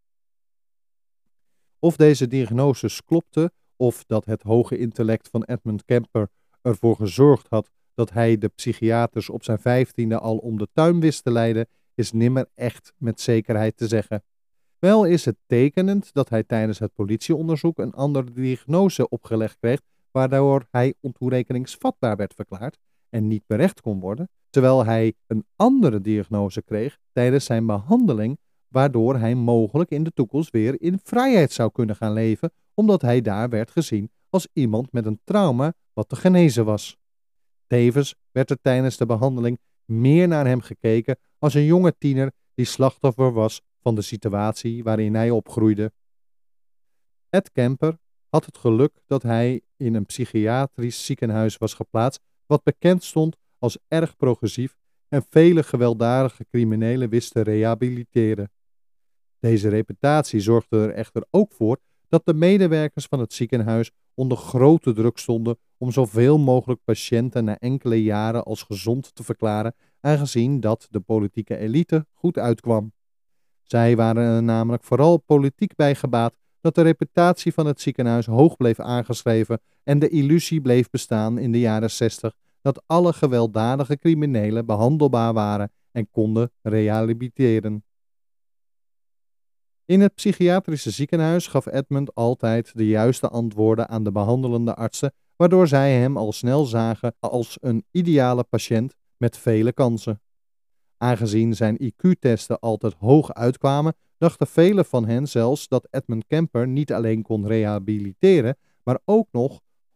Of deze diagnoses klopten, of dat het hoge intellect van Edmund Kemper ervoor gezorgd had dat hij de psychiaters op zijn 15e al om de tuin wist te leiden, is nimmer echt met zekerheid te zeggen. Wel is het tekenend dat hij tijdens het politieonderzoek een andere diagnose opgelegd kreeg, waardoor hij ontoerekeningsvatbaar werd verklaard en niet berecht kon worden, terwijl hij een andere diagnose kreeg tijdens zijn behandeling, waardoor hij mogelijk in de toekomst weer in vrijheid zou kunnen gaan leven, omdat hij daar werd gezien als iemand met een trauma wat te genezen was. Tevens werd er tijdens de behandeling meer naar hem gekeken als een jonge tiener die slachtoffer was van de situatie waarin hij opgroeide. Ed Kemper had het geluk dat hij in een psychiatrisch ziekenhuis was geplaatst, wat bekend stond als erg progressief en vele gewelddadige criminelen wist te rehabiliteren. Deze reputatie zorgde er echter ook voor dat de medewerkers van het ziekenhuis onder grote druk stonden om zoveel mogelijk patiënten na enkele jaren als gezond te verklaren, aangezien dat de politieke elite goed uitkwam. Zij waren er namelijk vooral politiek bij gebaat dat de reputatie van het ziekenhuis hoog bleef aangeschreven en de illusie bleef bestaan in de jaren 60 dat alle gewelddadige criminelen behandelbaar waren en konden rehabiliteren. In het psychiatrische ziekenhuis gaf Edmund altijd de juiste antwoorden aan de behandelende artsen, waardoor zij hem al snel zagen als een ideale patiënt met vele kansen. Aangezien zijn IQ-testen altijd hoog uitkwamen, dachten velen van hen zelfs dat Edmund Kemper niet alleen kon rehabiliteren, maar ook nog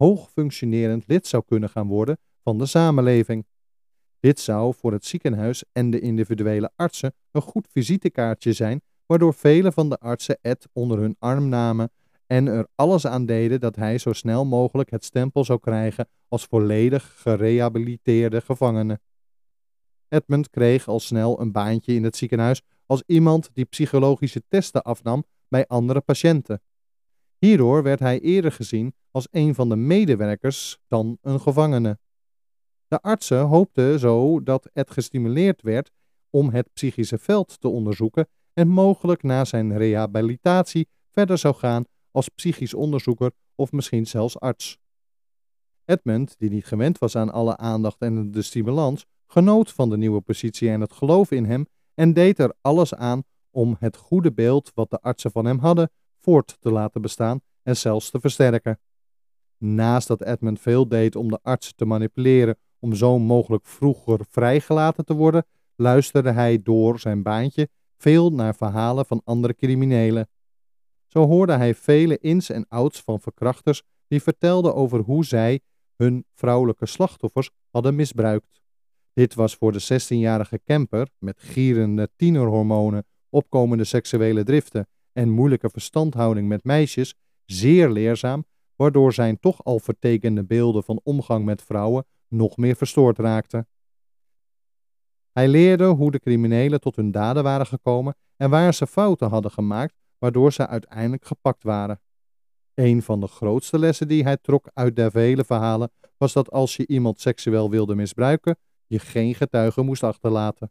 hoog functionerend lid zou kunnen gaan worden van de samenleving. Dit zou voor het ziekenhuis en de individuele artsen een goed visitekaartje zijn, waardoor vele van de artsen Ed onder hun arm namen en er alles aan deden dat hij zo snel mogelijk het stempel zou krijgen als volledig gerehabiliteerde gevangene. Edmund kreeg al snel een baantje in het ziekenhuis als iemand die psychologische testen afnam bij andere patiënten. Hierdoor werd hij eerder gezien als een van de medewerkers dan een gevangene. De artsen hoopten zo dat Ed gestimuleerd werd om het psychische veld te onderzoeken en mogelijk na zijn rehabilitatie verder zou gaan als psychisch onderzoeker of misschien zelfs arts. Edmund, die niet gewend was aan alle aandacht en de stimulans, genoot van de nieuwe positie en het geloof in hem en deed er alles aan om het goede beeld wat de artsen van hem hadden voort te laten bestaan en zelfs te versterken. Naast dat Edmund veel deed om de arts te manipuleren om zo mogelijk vroeger vrijgelaten te worden, luisterde hij door zijn baantje veel naar verhalen van andere criminelen. Zo hoorde hij vele ins en outs van verkrachters die vertelden over hoe zij hun vrouwelijke slachtoffers hadden misbruikt. Dit was voor de 16-jarige Kemper, met gierende tienerhormonen, opkomende seksuele driften en moeilijke verstandhouding met meisjes, zeer leerzaam, waardoor zijn toch al vertekende beelden van omgang met vrouwen nog meer verstoord raakten. Hij leerde hoe de criminelen tot hun daden waren gekomen en waar ze fouten hadden gemaakt, waardoor ze uiteindelijk gepakt waren. Een van de grootste lessen die hij trok uit de vele verhalen was dat als je iemand seksueel wilde misbruiken, je geen getuigen moest achterlaten.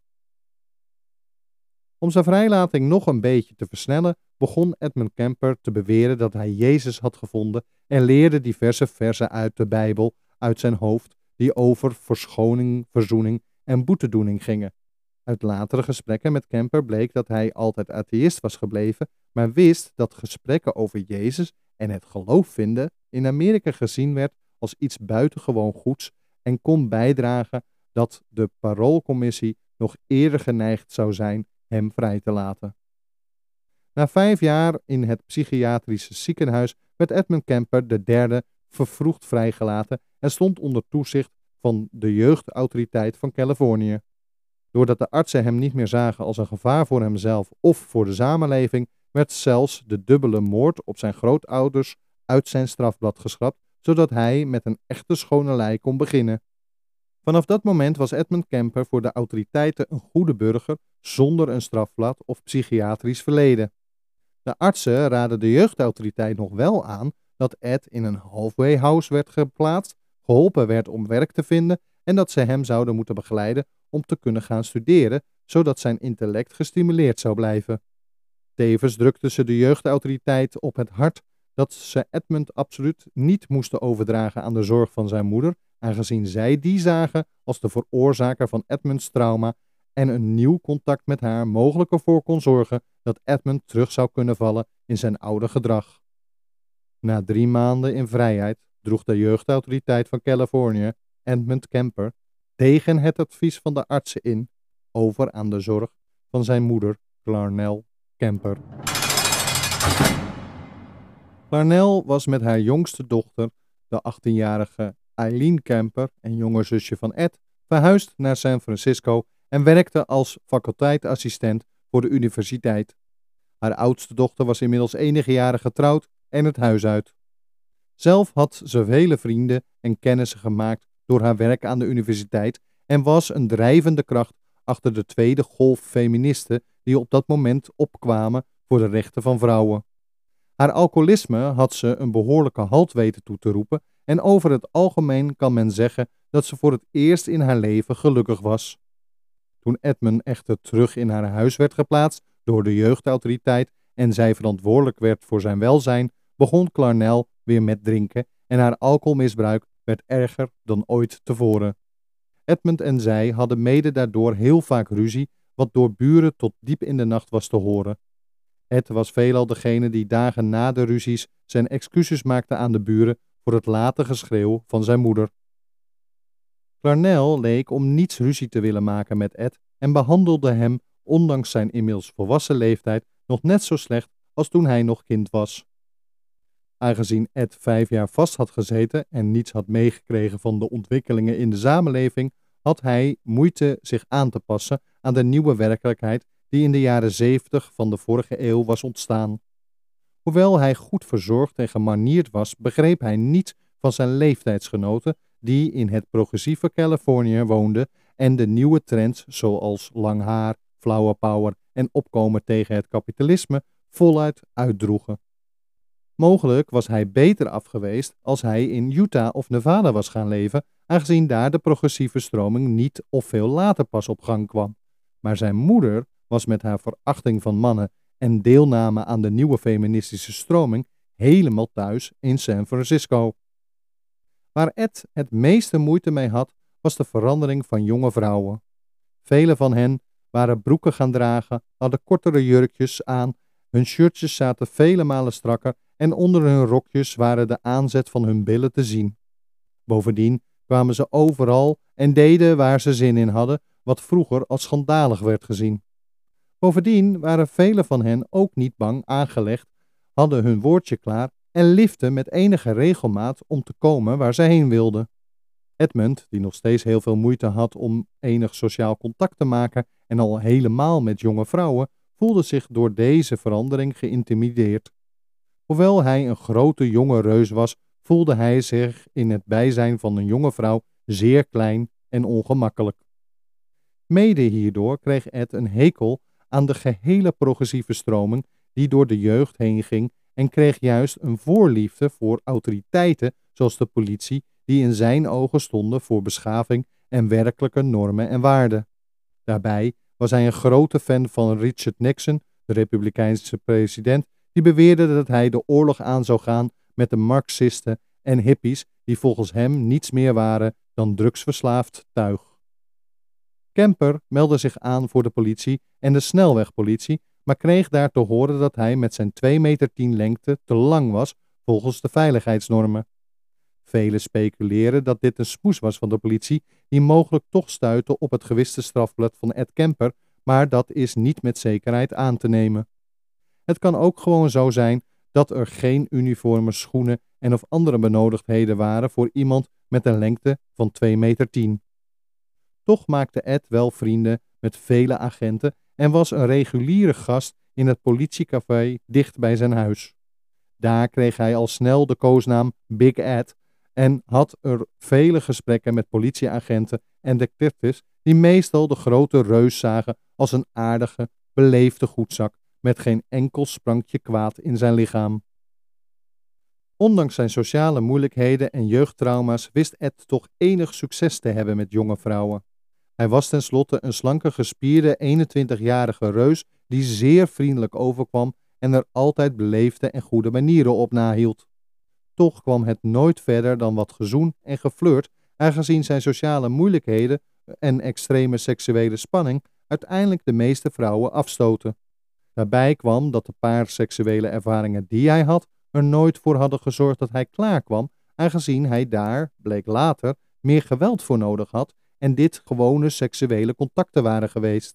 Om zijn vrijlating nog een beetje te versnellen, begon Edmund Kemper te beweren dat hij Jezus had gevonden en leerde diverse verzen uit de Bijbel uit zijn hoofd die over verschoning, verzoening en boetedoening gingen. Uit latere gesprekken met Kemper bleek dat hij altijd atheïst was gebleven, maar wist dat gesprekken over Jezus en het geloof vinden in Amerika gezien werd als iets buitengewoon goeds en kon bijdragen dat de paroolcommissie nog eerder geneigd zou zijn hem vrij te laten. Na 5 jaar in het psychiatrische ziekenhuis werd Edmund Kemper de derde vervroegd vrijgelaten en stond onder toezicht van de jeugdautoriteit van Californië. Doordat de artsen hem niet meer zagen als een gevaar voor hemzelf of voor de samenleving, werd zelfs de dubbele moord op zijn grootouders uit zijn strafblad geschrapt, zodat hij met een echte schone lei kon beginnen. Vanaf dat moment was Edmund Kemper voor de autoriteiten een goede burger zonder een strafblad of psychiatrisch verleden. De artsen raadden de jeugdautoriteit nog wel aan dat Ed in een halfway house werd geplaatst, geholpen werd om werk te vinden en dat ze hem zouden moeten begeleiden om te kunnen gaan studeren, zodat zijn intellect gestimuleerd zou blijven. Tevens drukten ze de jeugdautoriteit op het hart dat ze Edmund absoluut niet moesten overdragen aan de zorg van zijn moeder, aangezien zij die zagen als de veroorzaker van Edmunds trauma en een nieuw contact met haar mogelijk ervoor kon zorgen dat Edmund terug zou kunnen vallen in zijn oude gedrag. Na 3 maanden in vrijheid droeg de jeugdautoriteit van Californië Edmund Kemper tegen het advies van de artsen in over aan de zorg van zijn moeder Clarnell Kemper. Clarnell was met haar jongste dochter, de 18-jarige Eileen Kemper en jonger zusje van Ed, verhuisd naar San Francisco en werkte als faculteitassistent voor de universiteit. Haar oudste dochter was inmiddels enige jaren getrouwd en het huis uit. Zelf had ze vele vrienden en kennissen gemaakt door haar werk aan de universiteit en was een drijvende kracht achter de tweede golf feministen die op dat moment opkwamen voor de rechten van vrouwen. Haar alcoholisme had ze een behoorlijke halt weten toe te roepen en over het algemeen kan men zeggen dat ze voor het eerst in haar leven gelukkig was. Toen Edmund echter terug in haar huis werd geplaatst door de jeugdautoriteit en zij verantwoordelijk werd voor zijn welzijn, begon Clarnell weer met drinken en haar alcoholmisbruik werd erger dan ooit tevoren. Edmund en zij hadden mede daardoor heel vaak ruzie, wat door buren tot diep in de nacht was te horen. Ed was veelal degene die dagen na de ruzies zijn excuses maakte aan de buren voor het late geschreeuw van zijn moeder. Clarnell leek om niets ruzie te willen maken met Ed en behandelde hem, ondanks zijn inmiddels volwassen leeftijd, nog net zo slecht als toen hij nog kind was. Aangezien Ed 5 jaar vast had gezeten en niets had meegekregen van de ontwikkelingen in de samenleving, had hij moeite zich aan te passen aan de nieuwe werkelijkheid die in de jaren 70 van de vorige eeuw was ontstaan. Hoewel hij goed verzorgd en gemanierd was, begreep hij niets van zijn leeftijdsgenoten die in het progressieve Californië woonden en de nieuwe trends zoals lang haar, flower power en opkomen tegen het kapitalisme voluit uitdroegen. Mogelijk was hij beter af geweest als hij in Utah of Nevada was gaan leven, aangezien daar de progressieve stroming niet of veel later pas op gang kwam. Maar zijn moeder was met haar verachting van mannen en deelname aan de nieuwe feministische stroming helemaal thuis in San Francisco. Waar Ed het meeste moeite mee had, was de verandering van jonge vrouwen. Vele van hen waren broeken gaan dragen, hadden kortere jurkjes aan, hun shirtjes zaten vele malen strakker en onder hun rokjes waren de aanzet van hun billen te zien. Bovendien kwamen ze overal en deden waar ze zin in hadden, wat vroeger als schandalig werd gezien. Bovendien waren vele van hen ook niet bang aangelegd, hadden hun woordje klaar en liften met enige regelmaat om te komen waar ze heen wilden. Edmund, die nog steeds heel veel moeite had om enig sociaal contact te maken en al helemaal met jonge vrouwen, voelde zich door deze verandering geïntimideerd. Hoewel hij een grote jonge reus was, voelde hij zich in het bijzijn van een jonge vrouw zeer klein en ongemakkelijk. Mede hierdoor kreeg Ed een hekel aan de gehele progressieve stroming die door de jeugd heen ging en kreeg juist een voorliefde voor autoriteiten zoals de politie die in zijn ogen stonden voor beschaving en werkelijke normen en waarden. Daarbij was hij een grote fan van Richard Nixon, de Republikeinse president, die beweerde dat hij de oorlog aan zou gaan met de Marxisten en hippies die volgens hem niets meer waren dan drugsverslaafd tuig. Kemper meldde zich aan voor de politie en de snelwegpolitie, maar kreeg daar te horen dat hij met zijn 2,10 meter lengte te lang was volgens de veiligheidsnormen. Velen speculeren dat dit een smoes was van de politie die mogelijk toch stuitte op het gewiste strafblad van Ed Kemper, maar dat is niet met zekerheid aan te nemen. Het kan ook gewoon zo zijn dat er geen uniforme, schoenen en of andere benodigdheden waren voor iemand met een lengte van 2,10 meter. Toch maakte Ed wel vrienden met vele agenten en was een reguliere gast in het politiecafé dicht bij zijn huis. Daar kreeg hij al snel de koosnaam Big Ed en had er vele gesprekken met politieagenten en detectives die meestal de grote reus zagen als een aardige, beleefde goedzak met geen enkel sprankje kwaad in zijn lichaam. Ondanks zijn sociale moeilijkheden en jeugdtrauma's wist Ed toch enig succes te hebben met jonge vrouwen. Hij was tenslotte een slanke, gespierde 21-jarige reus die zeer vriendelijk overkwam en er altijd beleefde en goede manieren op nahield. Toch kwam het nooit verder dan wat gezoen en geflirt, aangezien zijn sociale moeilijkheden en extreme seksuele spanning uiteindelijk de meeste vrouwen afstoten. Daarbij kwam dat de paar seksuele ervaringen die hij had er nooit voor hadden gezorgd dat hij klaar kwam, aangezien hij daar, bleek later, meer geweld voor nodig had en dit gewone seksuele contacten waren geweest.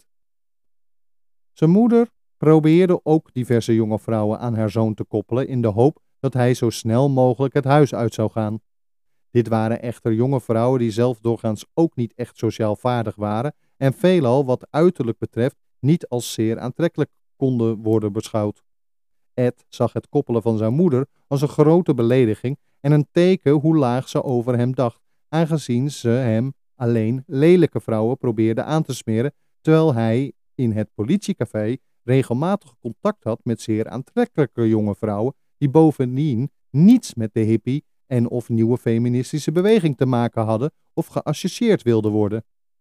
Zijn moeder probeerde ook diverse jonge vrouwen aan haar zoon te koppelen in de hoop dat hij zo snel mogelijk het huis uit zou gaan. Dit waren echter jonge vrouwen die zelf doorgaans ook niet echt sociaal vaardig waren en veelal wat uiterlijk betreft niet als zeer aantrekkelijk konden worden beschouwd. Ed zag het koppelen van zijn moeder als een grote belediging en een teken hoe laag ze over hem dacht, aangezien ze hem alleen lelijke vrouwen probeerde aan te smeren, terwijl hij in het politiecafé regelmatig contact had met zeer aantrekkelijke jonge vrouwen die bovendien niets met de hippie en of nieuwe feministische beweging te maken hadden of geassocieerd wilden worden.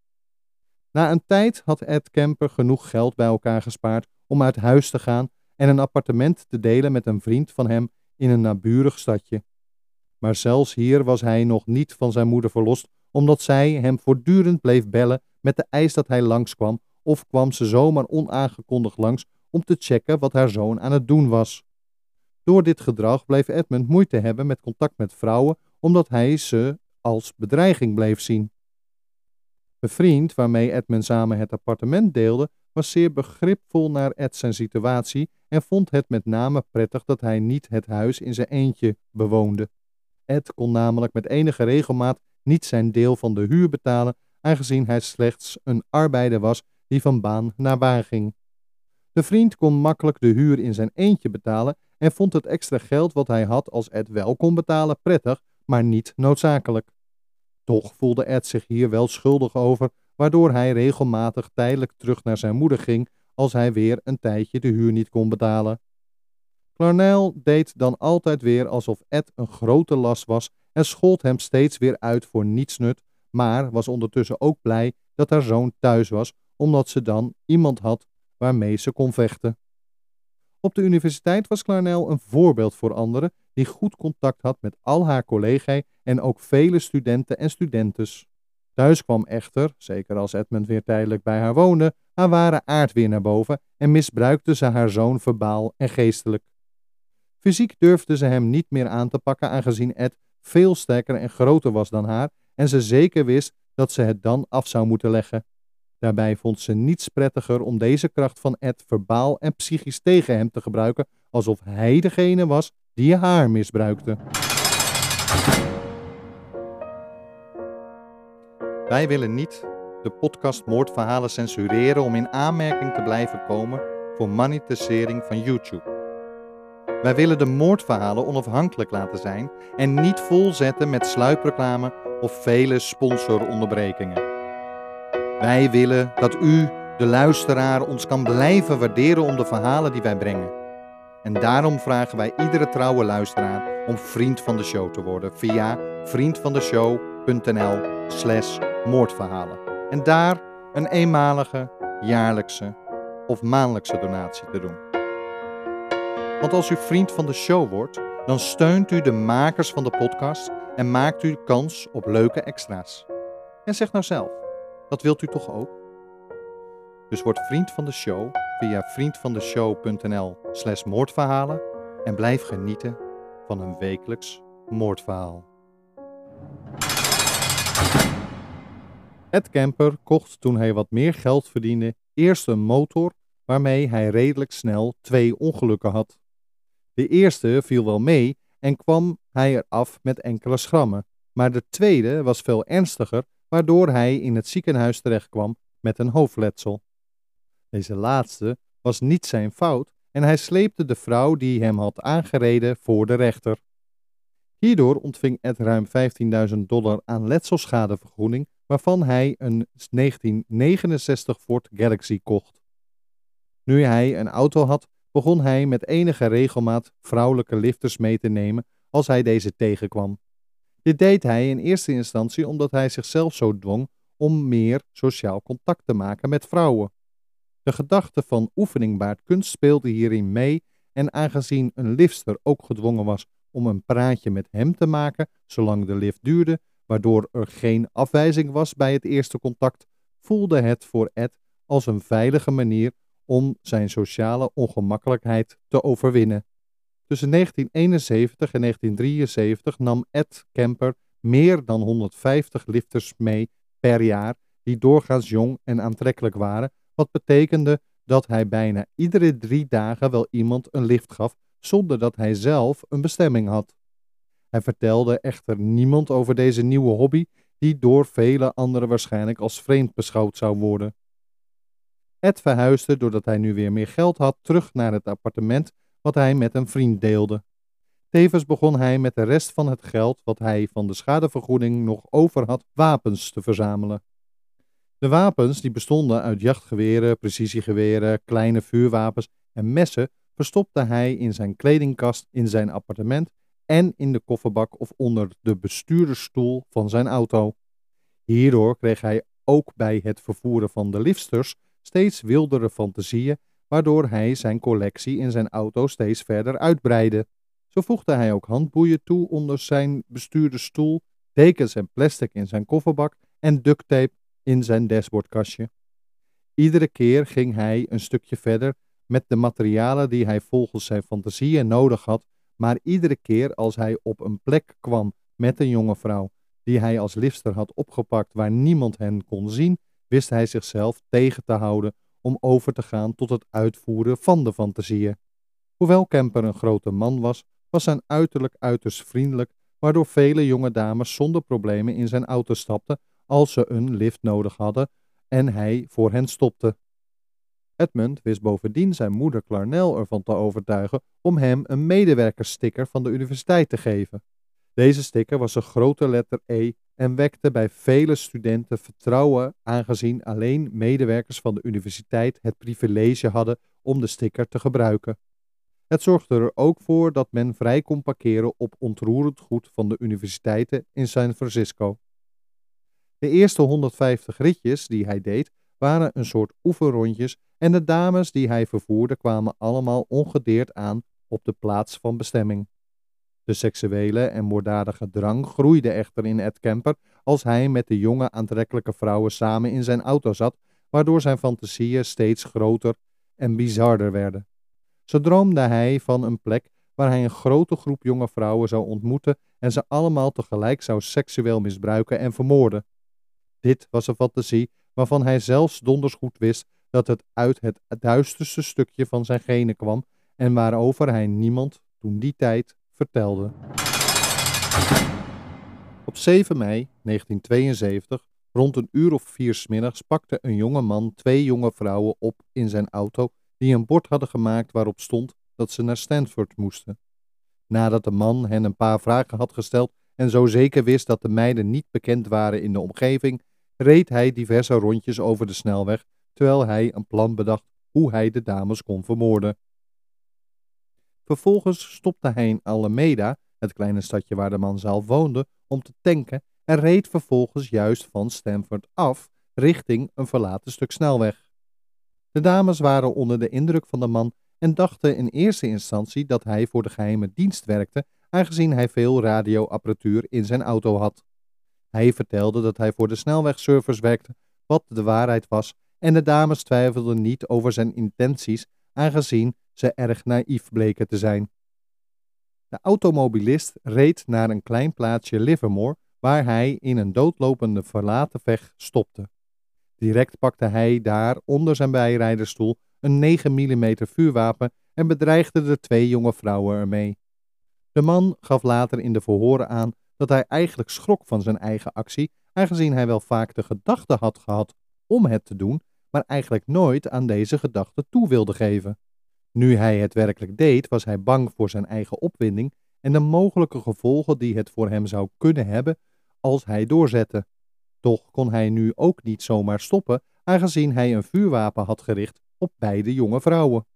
Na een tijd had Ed Kemper genoeg geld bij elkaar gespaard om uit huis te gaan en een appartement te delen met een vriend van hem in een naburig stadje. Maar zelfs hier was hij nog niet van zijn moeder verlost, omdat zij hem voortdurend bleef bellen met de eis dat hij langskwam, of kwam ze zomaar onaangekondigd langs om te checken wat haar zoon aan het doen was. Door dit gedrag bleef Edmund moeite hebben met contact met vrouwen, omdat hij ze als bedreiging bleef zien. De vriend waarmee Edmund samen het appartement deelde, was zeer begripvol naar Ed zijn situatie en vond het met name prettig dat hij niet het huis in zijn eentje bewoonde. Ed kon namelijk met enige regelmaat niet zijn deel van de huur betalen, aangezien hij slechts een arbeider was die van baan naar baan ging. De vriend kon makkelijk de huur in zijn eentje betalen en vond het extra geld wat hij had als Ed wel kon betalen prettig, maar niet noodzakelijk. Toch voelde Ed zich hier wel schuldig over, waardoor hij regelmatig tijdelijk terug naar zijn moeder ging als hij weer een tijdje de huur niet kon betalen. Clarnell deed dan altijd weer alsof Ed een grote last was en schold hem steeds weer uit voor nietsnut, maar was ondertussen ook blij dat haar zoon thuis was, omdat ze dan iemand had waarmee ze kon vechten. Op de universiteit was Clarnell een voorbeeld voor anderen die goed contact had met al haar collega's en ook vele studenten en studentes. Thuis kwam echter, zeker als Edmund weer tijdelijk bij haar woonde, haar ware aard weer naar boven en misbruikte ze haar zoon verbaal en geestelijk. Fysiek durfde ze hem niet meer aan te pakken aangezien Ed veel sterker en groter was dan haar en ze zeker wist dat ze het dan af zou moeten leggen. Daarbij vond ze niets prettiger om deze kracht van Ed verbaal en psychisch tegen hem te gebruiken, alsof hij degene was die haar misbruikte. Wij willen niet de podcast Moordverhalen censureren om in aanmerking te blijven komen voor monetisering van YouTube. Wij willen de moordverhalen onafhankelijk laten zijn en niet volzetten met sluipreclame of vele sponsoronderbrekingen. Wij willen dat u, de luisteraar, ons kan blijven waarderen om de verhalen die wij brengen. En daarom vragen wij iedere trouwe luisteraar om vriend van de show te worden via vriendvandeshow.nl/moordverhalen. En daar een eenmalige, jaarlijkse of maandelijkse donatie te doen. Want als u vriend van de show wordt, dan steunt u de makers van de podcast en maakt u kans op leuke extra's. En zeg nou zelf, dat wilt u toch ook? Dus word vriend van de show via vriendvandeshow.nl/moordverhalen en blijf genieten van een wekelijks moordverhaal. Ed Kemper kocht toen hij wat meer geld verdiende eerst een motor waarmee hij redelijk snel 2 ongelukken had. De eerste viel wel mee en kwam hij eraf met enkele schrammen, maar de tweede was veel ernstiger, waardoor hij in het ziekenhuis terechtkwam met een hoofdletsel. Deze laatste was niet zijn fout en hij sleepte de vrouw die hem had aangereden voor de rechter. Hierdoor ontving Ed ruim $15.000 aan letselschadevergoeding, waarvan hij een 1969 Ford Galaxy kocht. Nu hij een auto had, begon hij met enige regelmaat vrouwelijke lifters mee te nemen als hij deze tegenkwam. Dit deed hij in eerste instantie omdat hij zichzelf zo dwong om meer sociaal contact te maken met vrouwen. De gedachte van oefening baart kunst speelde hierin mee en aangezien een liftster ook gedwongen was om een praatje met hem te maken zolang de lift duurde, waardoor er geen afwijzing was bij het eerste contact, voelde het voor Ed als een veilige manier om zijn sociale ongemakkelijkheid te overwinnen. Tussen 1971 en 1973 nam Ed Kemper meer dan 150 lifters mee per jaar die doorgaans jong en aantrekkelijk waren, wat betekende dat hij bijna iedere 3 dagen wel iemand een lift gaf zonder dat hij zelf een bestemming had. Hij vertelde echter niemand over deze nieuwe hobby die door vele anderen waarschijnlijk als vreemd beschouwd zou worden. Ed verhuisde doordat hij nu weer meer geld had terug naar het appartement wat hij met een vriend deelde. Tevens begon hij met de rest van het geld wat hij van de schadevergoeding nog over had wapens te verzamelen. De wapens die bestonden uit jachtgeweren, precisiegeweren, kleine vuurwapens en messen verstopte hij in zijn kledingkast in zijn appartement en in de kofferbak of onder de bestuurdersstoel van zijn auto. Hierdoor kreeg hij ook bij het vervoeren van de lifters steeds wildere fantasieën, waardoor hij zijn collectie in zijn auto steeds verder uitbreidde. Zo voegde hij ook handboeien toe onder zijn bestuurdersstoel, dekens en plastic in zijn kofferbak en ducttape in zijn dashboardkastje. Iedere keer ging hij een stukje verder met de materialen die hij volgens zijn fantasieën nodig had, maar iedere keer als hij op een plek kwam met een jonge vrouw die hij als liftster had opgepakt waar niemand hen kon zien, wist hij zichzelf tegen te houden om over te gaan tot het uitvoeren van de fantasieën. Hoewel Kemper een grote man was, was zijn uiterlijk uiterst vriendelijk, waardoor vele jonge dames zonder problemen in zijn auto stapten als ze een lift nodig hadden en hij voor hen stopte. Edmund wist bovendien zijn moeder Clarnell ervan te overtuigen om hem een medewerkerssticker van de universiteit te geven. Deze sticker was een grote letter E en wekte bij vele studenten vertrouwen, aangezien alleen medewerkers van de universiteit het privilege hadden om de sticker te gebruiken. Het zorgde er ook voor dat men vrij kon parkeren op ontroerend goed van de universiteiten in San Francisco. De eerste 150 ritjes die hij deed waren een soort oefenrondjes en de dames die hij vervoerde kwamen allemaal ongedeerd aan op de plaats van bestemming. De seksuele en moorddadige drang groeide echter in Ed Kemper als hij met de jonge aantrekkelijke vrouwen samen in zijn auto zat, waardoor zijn fantasieën steeds groter en bizarder werden. Zo droomde hij van een plek waar hij een grote groep jonge vrouwen zou ontmoeten en ze allemaal tegelijk zou seksueel misbruiken en vermoorden. Dit was een fantasie waarvan hij zelfs donders goed wist dat het uit het duisterste stukje van zijn genen kwam en waarover hij niemand toen die tijd vertelde. Op 7 mei 1972, rond een uur of 4 's middags, pakte een jonge man 2 jonge vrouwen op in zijn auto die een bord hadden gemaakt waarop stond dat ze naar Stanford moesten. Nadat de man hen een paar vragen had gesteld en zo zeker wist dat de meiden niet bekend waren in de omgeving, reed hij diverse rondjes over de snelweg, terwijl hij een plan bedacht hoe hij de dames kon vermoorden. Vervolgens stopte hij in Alameda, het kleine stadje waar de man zelf woonde, om te tanken en reed vervolgens juist van Stanford af richting een verlaten stuk snelweg. De dames waren onder de indruk van de man en dachten in eerste instantie dat hij voor de geheime dienst werkte, aangezien hij veel radioapparatuur in zijn auto had. Hij vertelde dat hij voor de snelwegservice werkte, wat de waarheid was, en de dames twijfelden niet over zijn intenties, aangezien ze erg naïef bleken te zijn. De automobilist reed naar een klein plaatsje Livermore, waar hij in een doodlopende verlaten weg stopte. Direct pakte hij daar onder zijn bijrijdersstoel een 9 mm vuurwapen en bedreigde de 2 jonge vrouwen ermee. De man gaf later in de verhoren aan dat hij eigenlijk schrok van zijn eigen actie, aangezien hij wel vaak de gedachte had gehad om het te doen, maar eigenlijk nooit aan deze gedachte toe wilde geven. Nu hij het werkelijk deed, was hij bang voor zijn eigen opwinding en de mogelijke gevolgen die het voor hem zou kunnen hebben als hij doorzette. Toch kon hij nu ook niet zomaar stoppen, aangezien hij een vuurwapen had gericht op beide jonge vrouwen.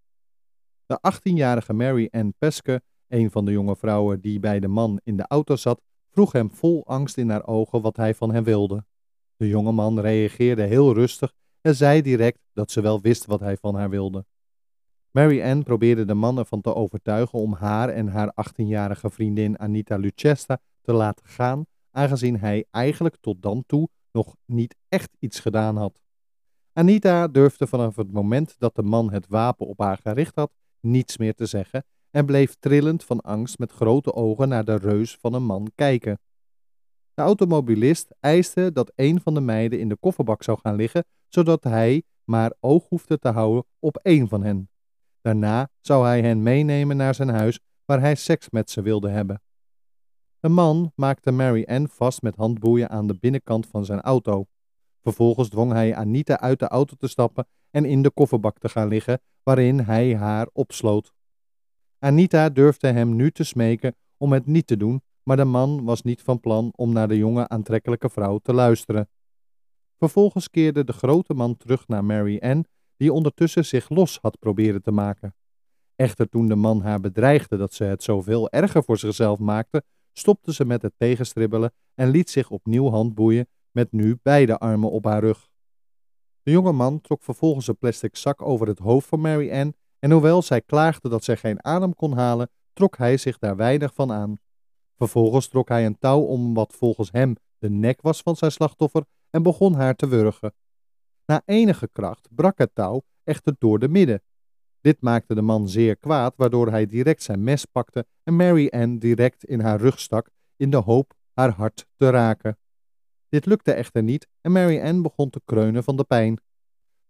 De 18-jarige Mary Ann Peske, een van de jonge vrouwen die bij de man in de auto zat, vroeg hem vol angst in haar ogen wat hij van hem wilde. De jonge man reageerde heel rustig en zei direct dat ze wel wist wat hij van haar wilde. Mary Ann probeerde de man ervan te overtuigen om haar en haar 18-jarige vriendin Anita Lucchesta te laten gaan, aangezien hij eigenlijk tot dan toe nog niet echt iets gedaan had. Anita durfde vanaf het moment dat de man het wapen op haar gericht had niets meer te zeggen en bleef trillend van angst met grote ogen naar de reus van een man kijken. De automobilist eiste dat een van de meiden in de kofferbak zou gaan liggen, zodat hij maar oog hoefde te houden op één van hen. Daarna zou hij hen meenemen naar zijn huis, waar hij seks met ze wilde hebben. De man maakte Mary Ann vast met handboeien aan de binnenkant van zijn auto. Vervolgens dwong hij Anita uit de auto te stappen en in de kofferbak te gaan liggen, waarin hij haar opsloot. Anita durfde hem nu te smeken om het niet te doen, maar de man was niet van plan om naar de jonge aantrekkelijke vrouw te luisteren. Vervolgens keerde de grote man terug naar Mary Ann, die ondertussen zich los had proberen te maken. Echter toen de man haar bedreigde dat ze het zoveel erger voor zichzelf maakte, stopte ze met het tegenstribbelen en liet zich opnieuw handboeien met nu beide armen op haar rug. De jonge man trok vervolgens een plastic zak over het hoofd van Mary Ann en hoewel zij klaagde dat zij geen adem kon halen, trok hij zich daar weinig van aan. Vervolgens trok hij een touw om wat volgens hem de nek was van zijn slachtoffer en begon haar te wurgen. Na enige kracht brak het touw echter door de midden. Dit maakte de man zeer kwaad, waardoor hij direct zijn mes pakte en Mary Ann direct in haar rug stak in de hoop haar hart te raken. Dit lukte echter niet en Mary Ann begon te kreunen van de pijn.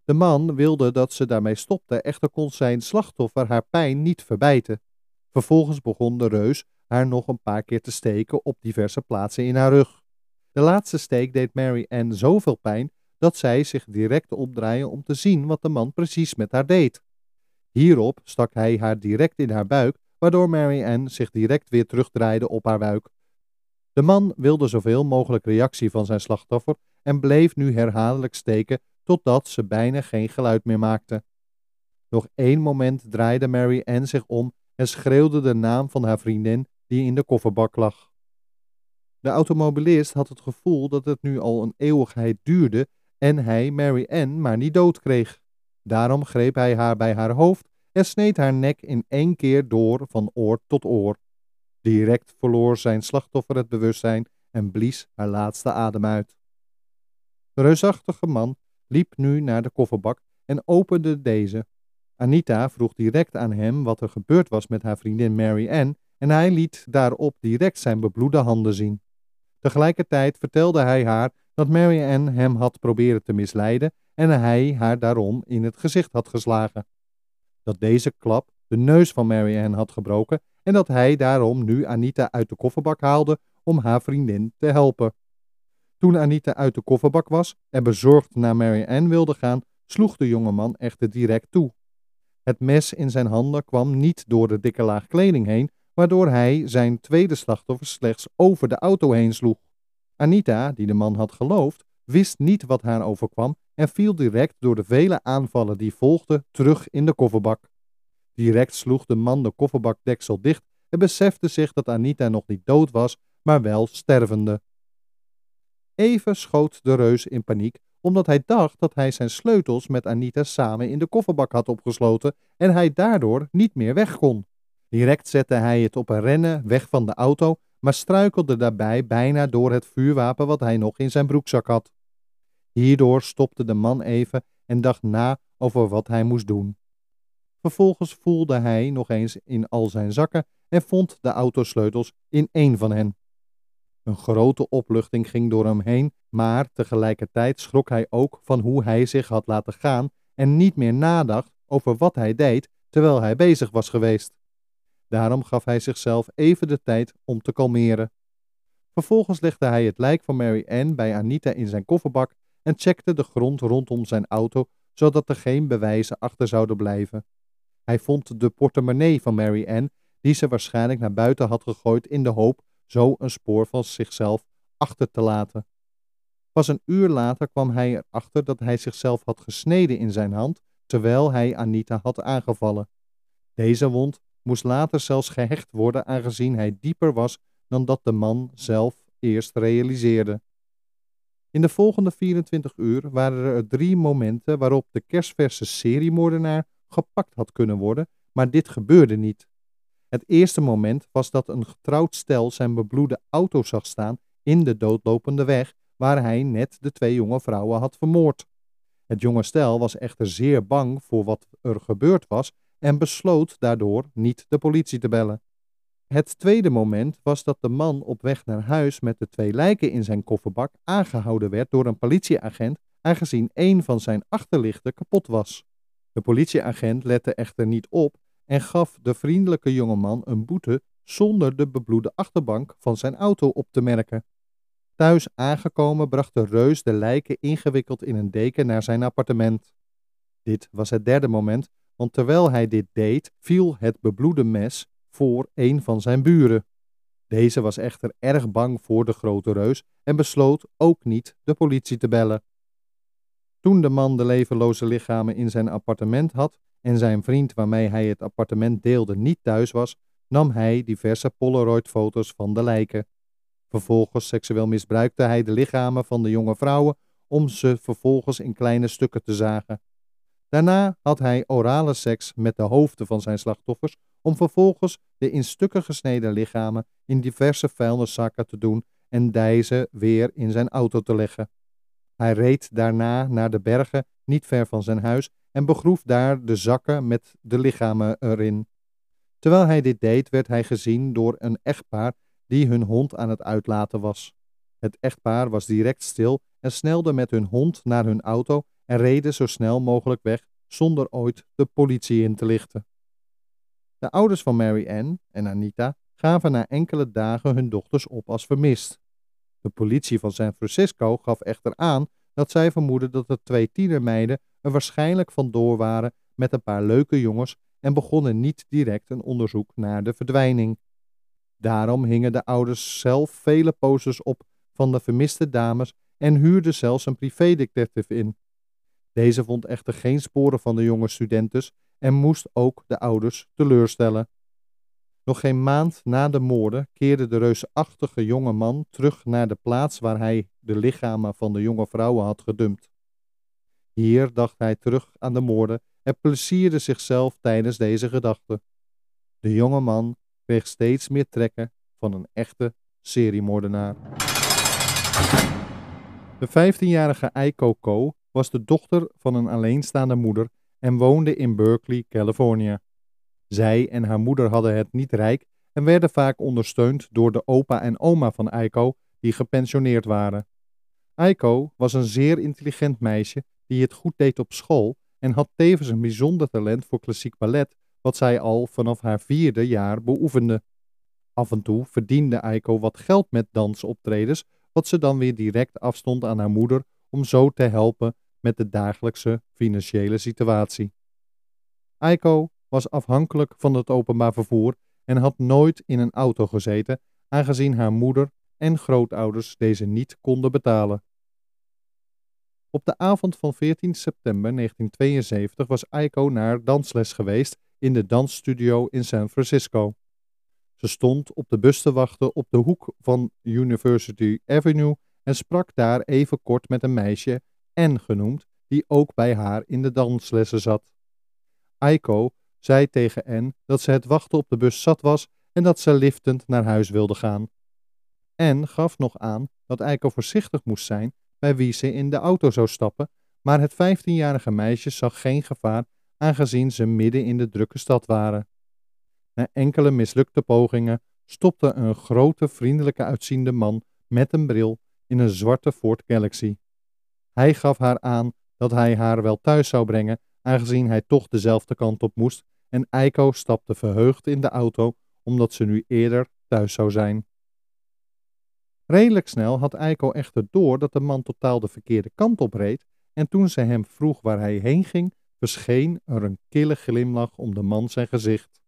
De man wilde dat ze daarmee stopte, echter kon zijn slachtoffer haar pijn niet verbijten. Vervolgens begon de reus haar nog een paar keer te steken op diverse plaatsen in haar rug. De laatste steek deed Mary Ann zoveel pijn dat zij zich direct opdraaide om te zien wat de man precies met haar deed. Hierop stak hij haar direct in haar buik, waardoor Mary Ann zich direct weer terugdraaide op haar buik. De man wilde zoveel mogelijk reactie van zijn slachtoffer en bleef nu herhaaldelijk steken totdat ze bijna geen geluid meer maakte. Nog één moment draaide Mary Ann zich om en schreeuwde de naam van haar vriendin die in de kofferbak lag. De automobilist had het gevoel dat het nu al een eeuwigheid duurde en hij Mary Ann maar niet dood kreeg. Daarom greep hij haar bij haar hoofd en sneed haar nek in één keer door van oor tot oor. Direct verloor zijn slachtoffer het bewustzijn en blies haar laatste adem uit. De reusachtige man liep nu naar de kofferbak en opende deze. Anita vroeg direct aan hem wat er gebeurd was met haar vriendin Mary Ann en hij liet daarop direct zijn bebloede handen zien. Tegelijkertijd vertelde hij haar dat Mary Ann hem had proberen te misleiden en hij haar daarom in het gezicht had geslagen. Dat deze klap de neus van Mary Ann had gebroken en dat hij daarom nu Anita uit de kofferbak haalde om haar vriendin te helpen. Toen Anita uit de kofferbak was en bezorgd naar Mary Ann wilde gaan, sloeg de jongeman echter direct toe. Het mes in zijn handen kwam niet door de dikke laag kleding heen, waardoor hij zijn tweede slachtoffer slechts over de auto heen sloeg. Anita, die de man had geloofd, wist niet wat haar overkwam en viel direct door de vele aanvallen die volgden terug in de kofferbak. Direct sloeg de man de kofferbakdeksel dicht en besefte zich dat Anita nog niet dood was, maar wel stervende. Even schoot de reus in paniek, omdat hij dacht dat hij zijn sleutels met Anita samen in de kofferbak had opgesloten en hij daardoor niet meer weg kon. Direct zette hij het op een rennen weg van de auto, maar struikelde daarbij bijna door het vuurwapen wat hij nog in zijn broekzak had. Hierdoor stopte de man even en dacht na over wat hij moest doen. Vervolgens voelde hij nog eens in al zijn zakken en vond de autosleutels in één van hen. Een grote opluchting ging door hem heen, maar tegelijkertijd schrok hij ook van hoe hij zich had laten gaan en niet meer nadacht over wat hij deed terwijl hij bezig was geweest. Daarom gaf hij zichzelf even de tijd om te kalmeren. Vervolgens legde hij het lijk van Mary Ann bij Anita in zijn kofferbak en checkte de grond rondom zijn auto, zodat er geen bewijzen achter zouden blijven. Hij vond de portemonnee van Mary Ann, die ze waarschijnlijk naar buiten had gegooid in de hoop zo een spoor van zichzelf achter te laten. Pas een uur later kwam hij erachter dat hij zichzelf had gesneden in zijn hand, terwijl hij Anita had aangevallen. Deze wond moest later zelfs gehecht worden, aangezien hij dieper was dan dat de man zelf eerst realiseerde. In de volgende 24 uur waren er 3 momenten waarop de kersverse seriemoordenaar gepakt had kunnen worden, maar dit gebeurde niet. Het eerste moment was dat een getrouwd stel zijn bebloede auto zag staan in de doodlopende weg waar hij net de 2 jonge vrouwen had vermoord. Het jonge stel was echter zeer bang voor wat er gebeurd was en besloot daardoor niet de politie te bellen. Het tweede moment was dat de man op weg naar huis met de 2 lijken in zijn kofferbak aangehouden werd door een politieagent, aangezien een van zijn achterlichten kapot was. De politieagent lette echter niet op en gaf de vriendelijke jongeman een boete zonder de bebloede achterbank van zijn auto op te merken. Thuis aangekomen bracht de reus de lijken ingewikkeld in een deken naar zijn appartement. Dit was het derde moment, want terwijl hij dit deed, viel het bebloede mes voor een van zijn buren. Deze was echter erg bang voor de grote reus en besloot ook niet de politie te bellen. Toen de man de levenloze lichamen in zijn appartement had en zijn vriend waarmee hij het appartement deelde niet thuis was, nam hij diverse Polaroid-foto's van de lijken. Vervolgens seksueel misbruikte hij de lichamen van de jonge vrouwen om ze vervolgens in kleine stukken te zagen. Daarna had hij orale seks met de hoofden van zijn slachtoffers om vervolgens de in stukken gesneden lichamen in diverse vuilniszakken te doen en deze weer in zijn auto te leggen. Hij reed daarna naar de bergen niet ver van zijn huis en begroef daar de zakken met de lichamen erin. Terwijl hij dit deed, werd hij gezien door een echtpaar die hun hond aan het uitlaten was. Het echtpaar was direct stil en snelde met hun hond naar hun auto en reden zo snel mogelijk weg zonder ooit de politie in te lichten. De ouders van Mary Ann en Anita gaven na enkele dagen hun dochters op als vermist. De politie van San Francisco gaf echter aan dat zij vermoedden dat de twee tienermeiden er waarschijnlijk vandoor waren met een paar leuke jongens en begonnen niet direct een onderzoek naar de verdwijning. Daarom hingen de ouders zelf vele posters op van de vermiste dames en huurden zelfs een privédetective in. Deze vond echter geen sporen van de jonge studentes en moest ook de ouders teleurstellen. Nog geen maand na de moorden keerde de reusachtige jonge man terug naar de plaats waar hij de lichamen van de jonge vrouwen had gedumpt. Hier dacht hij terug aan de moorden en plezierde zichzelf tijdens deze gedachten. De jonge man kreeg steeds meer trekken van een echte seriemoordenaar. De 15-jarige Aiko Ko was de dochter van een alleenstaande moeder en woonde in Berkeley, Californië. Zij en haar moeder hadden het niet rijk en werden vaak ondersteund door de opa en oma van Aiko, die gepensioneerd waren. Aiko was een zeer intelligent meisje die het goed deed op school en had tevens een bijzonder talent voor klassiek ballet, wat zij al vanaf haar 4e jaar beoefende. Af en toe verdiende Aiko wat geld met dansoptredens, wat ze dan weer direct afstond aan haar moeder om zo te helpen met de dagelijkse financiële situatie. Aiko was afhankelijk van het openbaar vervoer en had nooit in een auto gezeten, aangezien haar moeder en grootouders deze niet konden betalen. Op de avond van 14 september 1972 was Aiko naar dansles geweest in de dansstudio in San Francisco. Ze stond op de bus te wachten op de hoek van University Avenue en sprak daar even kort met een meisje, Ann genoemd, die ook bij haar in de danslessen zat. Aiko zei tegen Ann dat ze het wachten op de bus zat was en dat ze liftend naar huis wilde gaan. Ann gaf nog aan dat Aiko voorzichtig moest zijn bij wie ze in de auto zou stappen, maar het 15-jarige meisje zag geen gevaar aangezien ze midden in de drukke stad waren. Na enkele mislukte pogingen stopte een grote vriendelijke uitziende man met een bril in een zwarte Ford Galaxy. Hij gaf haar aan dat hij haar wel thuis zou brengen, aangezien hij toch dezelfde kant op moest, en Aiko stapte verheugd in de auto omdat ze nu eerder thuis zou zijn. Redelijk snel had Aiko echter door dat de man totaal de verkeerde kant op reed en toen ze hem vroeg waar hij heen ging, verscheen er een kille glimlach om de man zijn gezicht.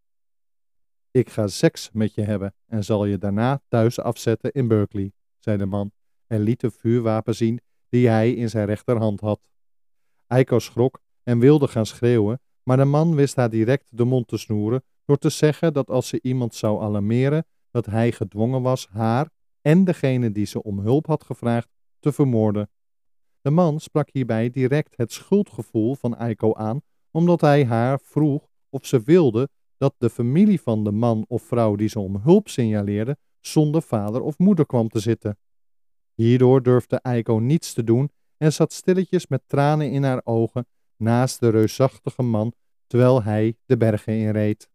Ik ga seks met je hebben en zal je daarna thuis afzetten in Berkeley, zei de man en liet een vuurwapen zien die hij in zijn rechterhand had. Aiko schrok en wilde gaan schreeuwen, maar de man wist haar direct de mond te snoeren door te zeggen dat als ze iemand zou alarmeren, dat hij gedwongen was haar en degene die ze om hulp had gevraagd te vermoorden. De man sprak hierbij direct het schuldgevoel van Aiko aan, omdat hij haar vroeg of ze wilde dat de familie van de man of vrouw die ze om hulp signaleerde zonder vader of moeder kwam te zitten. Hierdoor durfde Aiko niets te doen en zat stilletjes met tranen in haar ogen naast de reusachtige man terwijl hij de bergen inreed.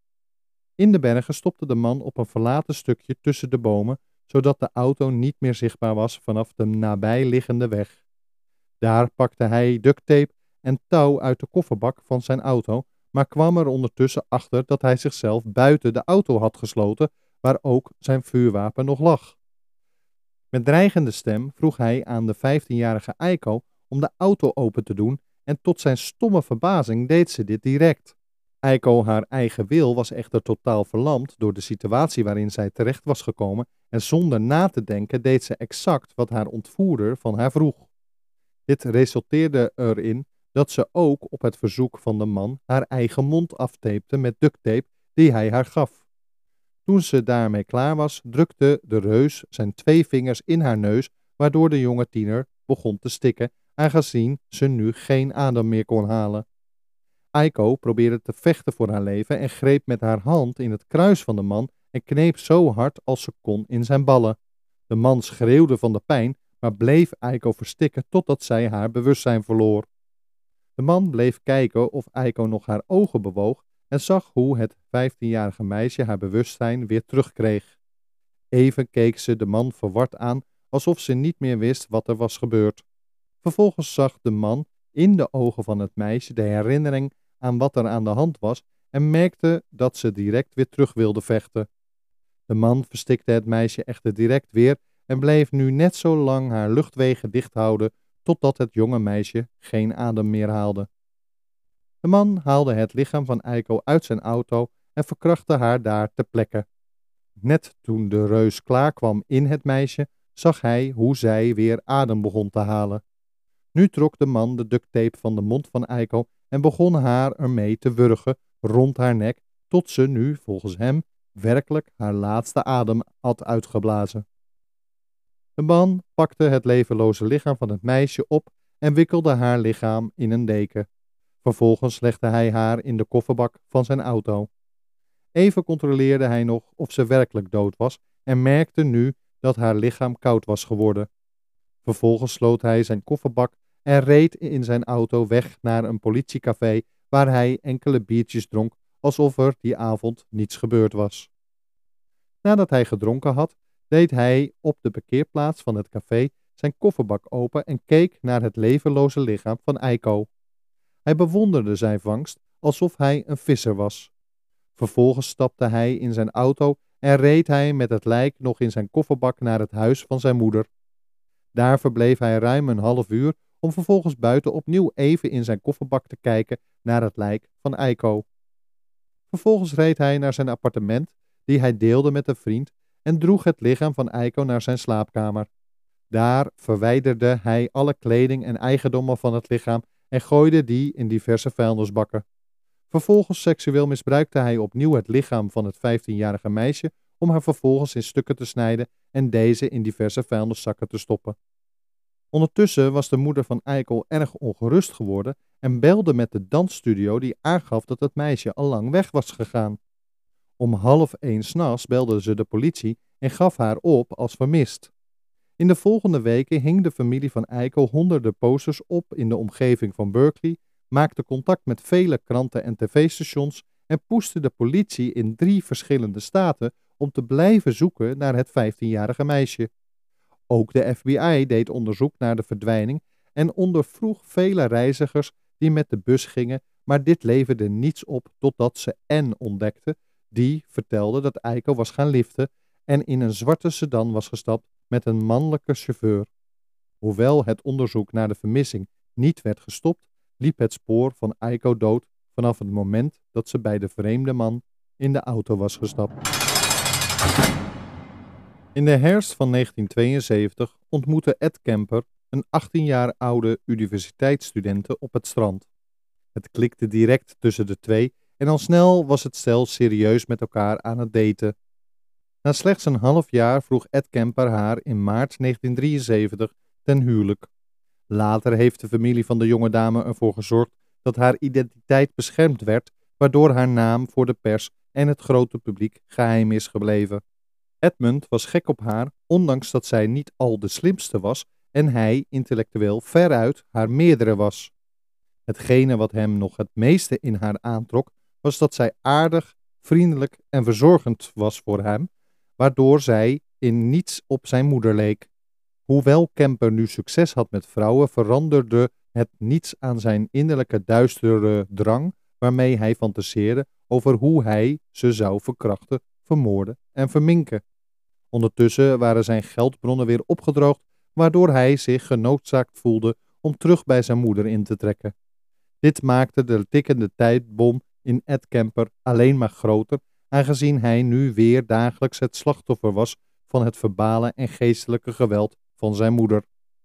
In de bergen stopte de man op een verlaten stukje tussen de bomen, zodat de auto niet meer zichtbaar was vanaf de nabijliggende weg. Daar pakte hij ducttape en touw uit de kofferbak van zijn auto, maar kwam er ondertussen achter dat hij zichzelf buiten de auto had gesloten, waar ook zijn vuurwapen nog lag. Met dreigende stem vroeg hij aan de 15-jarige Aiko om de auto open te doen en tot zijn stomme verbazing deed ze dit direct. Aiko, haar eigen wil, was echter totaal verlamd door de situatie waarin zij terecht was gekomen en zonder na te denken deed ze exact wat haar ontvoerder van haar vroeg. Dit resulteerde erin dat ze ook op het verzoek van de man haar eigen mond aftapete met ducttape die hij haar gaf. Toen ze daarmee klaar was, drukte de reus zijn 2 vingers in haar neus, waardoor de jonge tiener begon te stikken, aangezien ze nu geen adem meer kon halen. Aiko probeerde te vechten voor haar leven en greep met haar hand in het kruis van de man en kneep zo hard als ze kon in zijn ballen. De man schreeuwde van de pijn, maar bleef Aiko verstikken totdat zij haar bewustzijn verloor. De man bleef kijken of Aiko nog haar ogen bewoog en zag hoe het 15-jarige meisje haar bewustzijn weer terugkreeg. Even keek ze de man verward aan, alsof ze niet meer wist wat er was gebeurd. Vervolgens zag de man in de ogen van het meisje de herinnering aan wat er aan de hand was en merkte dat ze direct weer terug wilde vechten. De man verstikte het meisje echter direct weer en bleef nu net zo lang haar luchtwegen dicht houden totdat het jonge meisje geen adem meer haalde. De man haalde het lichaam van Eiko uit zijn auto en verkrachtte haar daar ter plekke. Net toen de reus klaarkwam in het meisje, zag hij hoe zij weer adem begon te halen. Nu trok de man de ducttape van de mond van Eiko en begon haar ermee te wurgen rond haar nek, tot ze nu, volgens hem, werkelijk haar laatste adem had uitgeblazen. De man pakte het levenloze lichaam van het meisje op en wikkelde haar lichaam in een deken. Vervolgens legde hij haar in de kofferbak van zijn auto. Even controleerde hij nog of ze werkelijk dood was en merkte nu dat haar lichaam koud was geworden. Vervolgens sloot hij zijn kofferbak en reed in zijn auto weg naar een politiecafé waar hij enkele biertjes dronk alsof er die avond niets gebeurd was. Nadat hij gedronken had, deed hij op de parkeerplaats van het café zijn kofferbak open en keek naar het levenloze lichaam van Eiko. Hij bewonderde zijn vangst alsof hij een visser was. Vervolgens stapte hij in zijn auto en reed hij met het lijk nog in zijn kofferbak naar het huis van zijn moeder. Daar verbleef hij ruim een half uur om vervolgens buiten opnieuw even in zijn kofferbak te kijken naar het lijk van Eiko. Vervolgens reed hij naar zijn appartement, die hij deelde met een vriend, en droeg het lichaam van Eiko naar zijn slaapkamer. Daar verwijderde hij alle kleding en eigendommen van het lichaam en gooide die in diverse vuilnisbakken. Vervolgens seksueel misbruikte hij opnieuw het lichaam van het 15-jarige meisje om haar vervolgens in stukken te snijden en deze in diverse vuilniszakken te stoppen. Ondertussen was de moeder van Eiko erg ongerust geworden en belde met de dansstudio die aangaf dat het meisje al lang weg was gegaan. Om 12:30 s'nachts belde ze de politie en gaf haar op als vermist. In de volgende weken hing de familie van Eiko honderden posters op in de omgeving van Berkeley, maakte contact met vele kranten en tv-stations en poeste de politie in 3 verschillende staten om te blijven zoeken naar het 15-jarige meisje. Ook de FBI deed onderzoek naar de verdwijning en ondervroeg vele reizigers die met de bus gingen, maar dit leverde niets op totdat ze Anne ontdekte, die vertelde dat Eiko was gaan liften en in een zwarte sedan was gestapt met een mannelijke chauffeur. Hoewel het onderzoek naar de vermissing niet werd gestopt, liep het spoor van Eiko dood vanaf het moment dat ze bij de vreemde man in de auto was gestapt. In de herfst van 1972 ontmoette Ed Kemper een 18 jaar oude universiteitsstudente op het strand. Het klikte direct tussen de twee en al snel was het stel serieus met elkaar aan het daten. Na slechts een half jaar vroeg Ed Kemper haar in maart 1973 ten huwelijk. Later heeft de familie van de jonge dame ervoor gezorgd dat haar identiteit beschermd werd, waardoor haar naam voor de pers en het grote publiek geheim is gebleven. Edmund was gek op haar, ondanks dat zij niet al de slimste was en hij intellectueel veruit haar meerdere was. Hetgene wat hem nog het meeste in haar aantrok, was dat zij aardig, vriendelijk en verzorgend was voor hem, waardoor zij in niets op zijn moeder leek. Hoewel Kemper nu succes had met vrouwen, veranderde het niets aan zijn innerlijke duistere drang, waarmee hij fantaseerde over hoe hij ze zou verkrachten, vermoorden en verminken. Ondertussen waren zijn geldbronnen weer opgedroogd, waardoor hij zich genoodzaakt voelde om terug bij zijn moeder in te trekken. Dit maakte de tikkende tijdbom in Ed Kemper alleen maar groter, aangezien hij nu weer dagelijks het slachtoffer was van het verbale en geestelijke geweld van zijn moeder.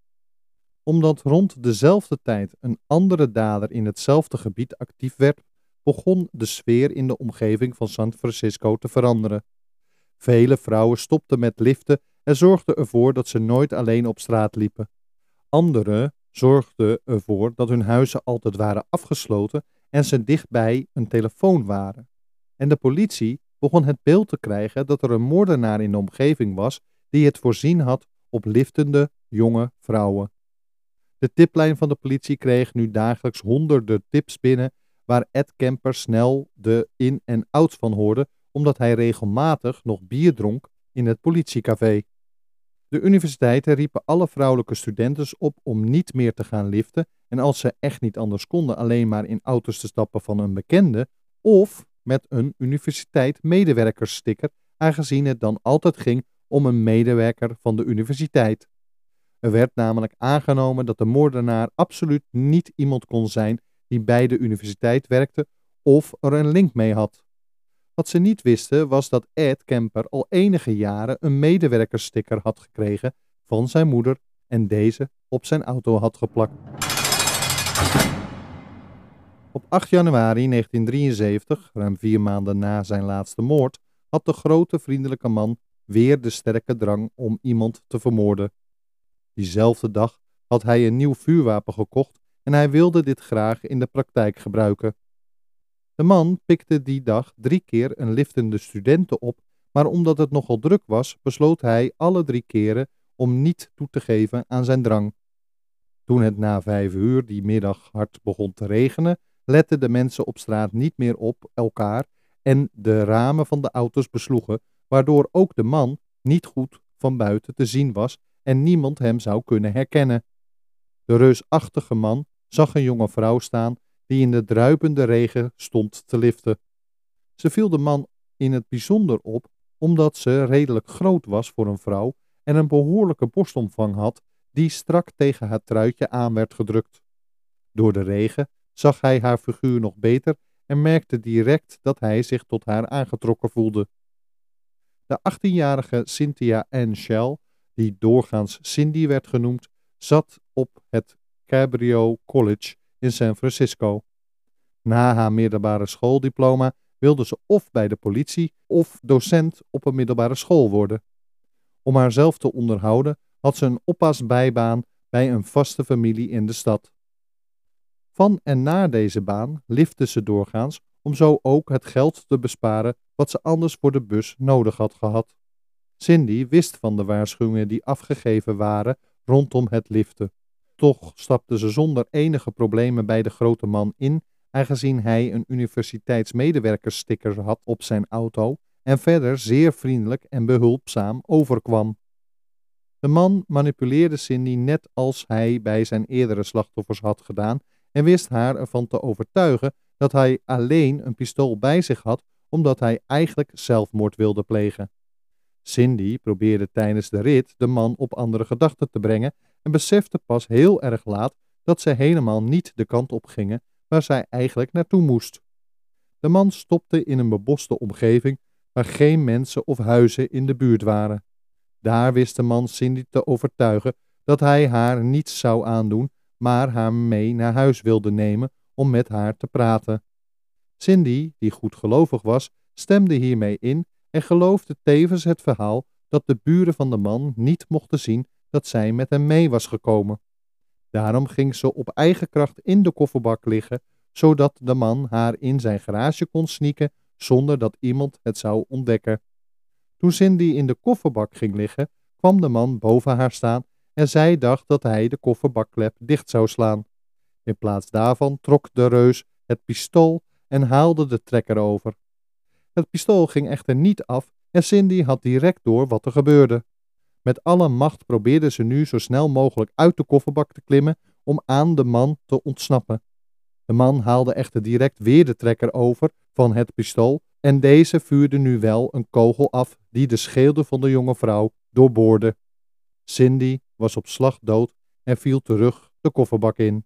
Omdat rond dezelfde tijd een andere dader in hetzelfde gebied actief werd, begon de sfeer in de omgeving van San Francisco te veranderen. Vele vrouwen stopten met liften en zorgden ervoor dat ze nooit alleen op straat liepen. Anderen zorgden ervoor dat hun huizen altijd waren afgesloten en ze dichtbij een telefoon waren. En de politie begon het beeld te krijgen dat er een moordenaar in de omgeving was die het voorzien had op liftende jonge vrouwen. De tiplijn van de politie kreeg nu dagelijks honderden tips binnen waar Ed Kemper snel de in- en outs van hoorde, omdat hij regelmatig nog bier dronk in het politiecafé. De universiteiten riepen alle vrouwelijke studenten op om niet meer te gaan liften en als ze echt niet anders konden alleen maar in auto's te stappen van een bekende of met een universiteit-medewerkerssticker, aangezien het dan altijd ging om een medewerker van de universiteit. Er werd namelijk aangenomen dat de moordenaar absoluut niet iemand kon zijn die bij de universiteit werkte of er een link mee had. Wat ze niet wisten was dat Ed Kemper al enige jaren een medewerkerssticker had gekregen van zijn moeder en deze op zijn auto had geplakt. Op 8 januari 1973, ruim 4 maanden na zijn laatste moord, had de grote vriendelijke man weer de sterke drang om iemand te vermoorden. Diezelfde dag had hij een nieuw vuurwapen gekocht en hij wilde dit graag in de praktijk gebruiken. De man pikte die dag 3 keer een liftende studenten op, maar omdat het nogal druk was, besloot hij alle 3 keren om niet toe te geven aan zijn drang. Toen het na 5 uur die middag hard begon te regenen, letten de mensen op straat niet meer op elkaar en de ramen van de auto's besloegen, waardoor ook de man niet goed van buiten te zien was en niemand hem zou kunnen herkennen. De reusachtige man zag een jonge vrouw staan die in de druipende regen stond te liften. Ze viel de man in het bijzonder op omdat ze redelijk groot was voor een vrouw en een behoorlijke borstomvang had die strak tegen haar truitje aan werd gedrukt. Door de regen zag hij haar figuur nog beter en merkte direct dat hij zich tot haar aangetrokken voelde. De 18-jarige Cynthia Ann Schell, die doorgaans Cindy werd genoemd, zat op het Cabrillo College in San Francisco. Na haar middelbare schooldiploma wilde ze of bij de politie of docent op een middelbare school worden. Om haarzelf te onderhouden had ze een oppasbijbaan bij een vaste familie in de stad. Van en na deze baan liftte ze doorgaans om zo ook het geld te besparen wat ze anders voor de bus nodig had gehad. Cindy wist van de waarschuwingen die afgegeven waren rondom het liften. Toch stapte ze zonder enige problemen bij de grote man in, aangezien hij een universiteitsmedewerkerssticker had op zijn auto en verder zeer vriendelijk en behulpzaam overkwam. De man manipuleerde Cindy net als hij bij zijn eerdere slachtoffers had gedaan en wist haar ervan te overtuigen dat hij alleen een pistool bij zich had omdat hij eigenlijk zelfmoord wilde plegen. Cindy probeerde tijdens de rit de man op andere gedachten te brengen en besefte pas heel erg laat dat ze helemaal niet de kant op gingen waar zij eigenlijk naartoe moest. De man stopte in een beboste omgeving waar geen mensen of huizen in de buurt waren. Daar wist de man Cindy te overtuigen dat hij haar niets zou aandoen, maar haar mee naar huis wilde nemen om met haar te praten. Cindy, die goedgelovig was, stemde hiermee in en geloofde tevens het verhaal dat de buren van de man niet mochten zien dat zij met hem mee was gekomen. Daarom ging ze op eigen kracht in de kofferbak liggen, zodat de man haar in zijn garage kon sneaken zonder dat iemand het zou ontdekken. Toen Cindy in de kofferbak ging liggen, kwam de man boven haar staan en zij dacht dat hij de kofferbakklep dicht zou slaan. In plaats daarvan trok de reus het pistool en haalde de trekker over. Het pistool ging echter niet af en Cindy had direct door wat er gebeurde. Met alle macht probeerde ze nu zo snel mogelijk uit de kofferbak te klimmen om aan de man te ontsnappen. De man haalde echter direct weer de trekker over van het pistool en deze vuurde nu wel een kogel af die de schedel van de jonge vrouw doorboorde. Cindy was op slag dood en viel terug de kofferbak in.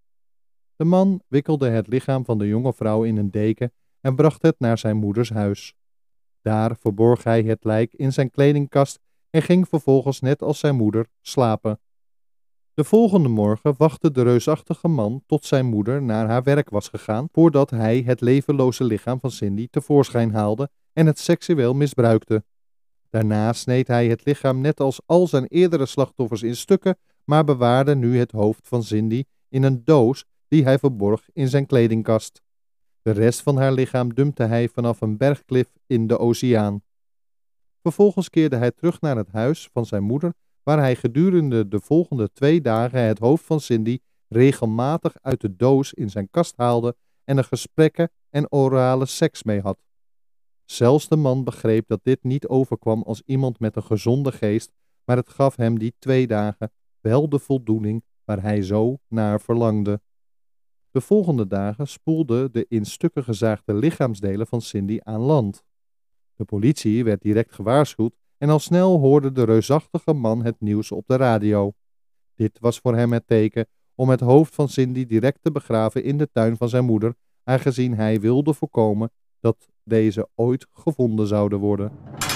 De man wikkelde het lichaam van de jonge vrouw in een deken en bracht het naar zijn moeders huis. Daar verborg hij het lijk in zijn kledingkast en ging vervolgens net als zijn moeder slapen. De volgende morgen wachtte de reusachtige man tot zijn moeder naar haar werk was gegaan voordat hij het levenloze lichaam van Cindy tevoorschijn haalde en het seksueel misbruikte. Daarna sneed hij het lichaam net als al zijn eerdere slachtoffers in stukken, maar bewaarde nu het hoofd van Cindy in een doos die hij verborg in zijn kledingkast. De rest van haar lichaam dumpte hij vanaf een bergklif in de oceaan. Vervolgens keerde hij terug naar het huis van zijn moeder, waar hij gedurende de volgende 2 dagen het hoofd van Cindy regelmatig uit de doos in zijn kast haalde en er gesprekken en orale seks mee had. Zelfs de man begreep dat dit niet overkwam als iemand met een gezonde geest, maar het gaf hem die 2 dagen wel de voldoening waar hij zo naar verlangde. De volgende dagen spoelden de in stukken gezaagde lichaamsdelen van Cindy aan land. De politie werd direct gewaarschuwd en al snel hoorde de reusachtige man het nieuws op de radio. Dit was voor hem het teken om het hoofd van Cindy direct te begraven in de tuin van zijn moeder, aangezien hij wilde voorkomen dat deze ooit gevonden zouden worden.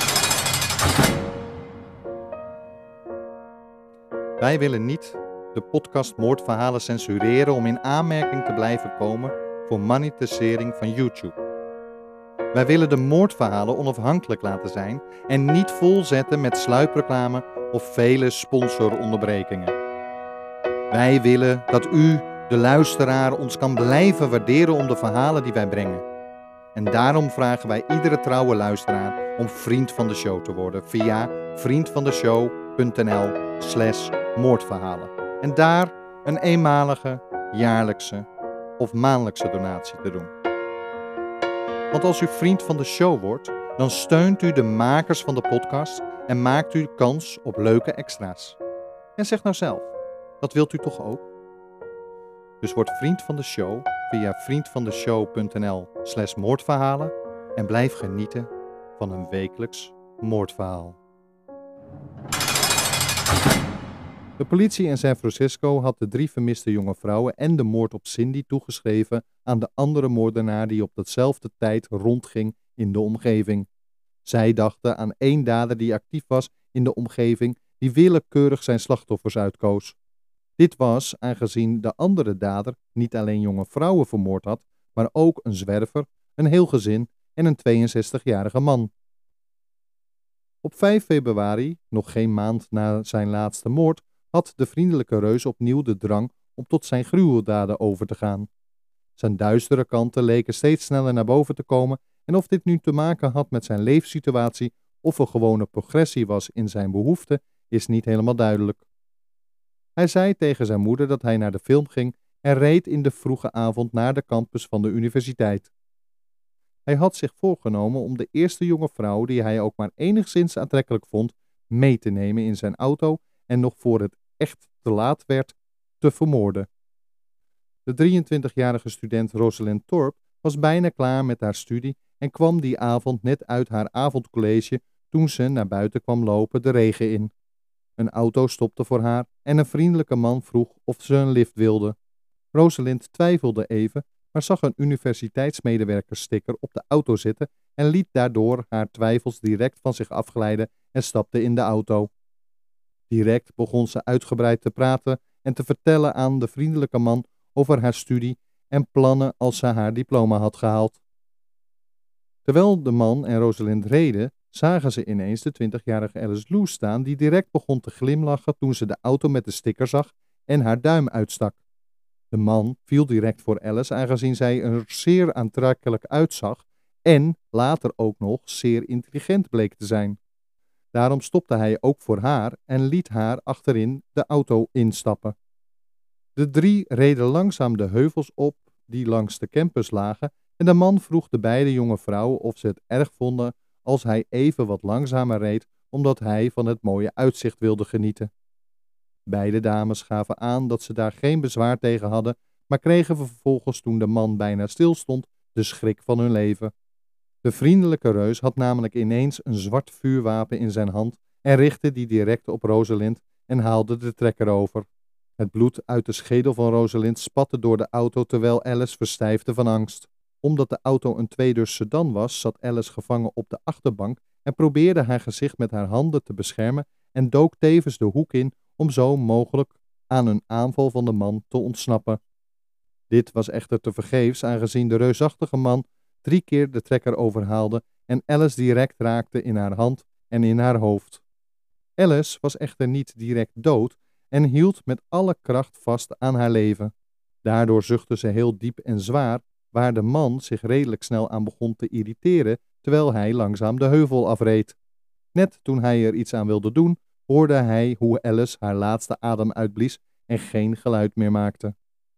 Wij willen niet de podcast Moordverhalen censureren om in aanmerking te blijven komen voor monetisering van YouTube. Wij willen de moordverhalen onafhankelijk laten zijn en niet volzetten met sluipreclame of vele sponsoronderbrekingen. Wij willen dat u, de luisteraar, ons kan blijven waarderen om de verhalen die wij brengen. En daarom vragen wij iedere trouwe luisteraar om vriend van de show te worden via vriendvandeshow.nl/moordverhalen. En daar een eenmalige, jaarlijkse of maandelijkse donatie te doen. Want als u vriend van de show wordt, dan steunt u de makers van de podcast en maakt u kans op leuke extra's. En zeg nou zelf, dat wilt u toch ook? Dus word vriend van de show via vriendvandeshow.nl/moordverhalen en blijf genieten van een wekelijks moordverhaal. De politie in San Francisco had de 3 vermiste jonge vrouwen en de moord op Cindy toegeschreven aan de andere moordenaar die op dezelfde tijd rondging in de omgeving. Zij dachten aan 1 dader die actief was in de omgeving die willekeurig zijn slachtoffers uitkoos. Dit was aangezien de andere dader niet alleen jonge vrouwen vermoord had, maar ook een zwerver, een heel gezin en een 62-jarige man. Op 5 februari, nog geen maand na zijn laatste moord, had de vriendelijke reus opnieuw de drang om tot zijn gruweldaden over te gaan. Zijn duistere kanten leken steeds sneller naar boven te komen en of dit nu te maken had met zijn leefsituatie of een gewone progressie was in zijn behoeften, is niet helemaal duidelijk. Hij zei tegen zijn moeder dat hij naar de film ging en reed in de vroege avond naar de campus van de universiteit. Hij had zich voorgenomen om de eerste jonge vrouw die hij ook maar enigszins aantrekkelijk vond mee te nemen in zijn auto en nog voor het echt te laat werd te vermoorden. De 23-jarige student Rosalind Thorpe was bijna klaar met haar studie en kwam die avond net uit haar avondcollege toen ze naar buiten kwam lopen de regen in. Een auto stopte voor haar en een vriendelijke man vroeg of ze een lift wilde. Rosalind twijfelde even, maar zag een universiteitsmedewerkerssticker op de auto zitten en liet daardoor haar twijfels direct van zich afglijden en stapte in de auto. Direct begon ze uitgebreid te praten en te vertellen aan de vriendelijke man over haar studie en plannen als ze haar diploma had gehaald. Terwijl de man en Rosalind reden, zagen ze ineens de 20-jarige Alice Lou staan die direct begon te glimlachen toen ze de auto met de sticker zag en haar duim uitstak. De man viel direct voor Alice aangezien zij er zeer aantrekkelijk uitzag en later ook nog zeer intelligent bleek te zijn. Daarom stopte hij ook voor haar en liet haar achterin de auto instappen. De 3 reden langzaam de heuvels op die langs de campus lagen en de man vroeg de beide jonge vrouwen of ze het erg vonden als hij even wat langzamer reed omdat hij van het mooie uitzicht wilde genieten. Beide dames gaven aan dat ze daar geen bezwaar tegen hadden, maar kregen vervolgens toen de man bijna stilstond de schrik van hun leven. De vriendelijke reus had namelijk ineens een zwart vuurwapen in zijn hand en richtte die direct op Rosalind en haalde de trekker over. Het bloed uit de schedel van Rosalind spatte door de auto terwijl Alice verstijfde van angst. Omdat de auto een tweedeurs sedan was, zat Alice gevangen op de achterbank en probeerde haar gezicht met haar handen te beschermen en dook tevens de hoek in om zo mogelijk aan een aanval van de man te ontsnappen. Dit was echter tevergeefs aangezien de reusachtige man 3 keer de trekker overhaalde en Alice direct raakte in haar hand en in haar hoofd. Alice was echter niet direct dood en hield met alle kracht vast aan haar leven. Daardoor zuchtte ze heel diep en zwaar, waar de man zich redelijk snel aan begon te irriteren terwijl hij langzaam de heuvel afreed. Net toen hij er iets aan wilde doen, hoorde hij hoe Alice haar laatste adem uitblies en geen geluid meer maakte.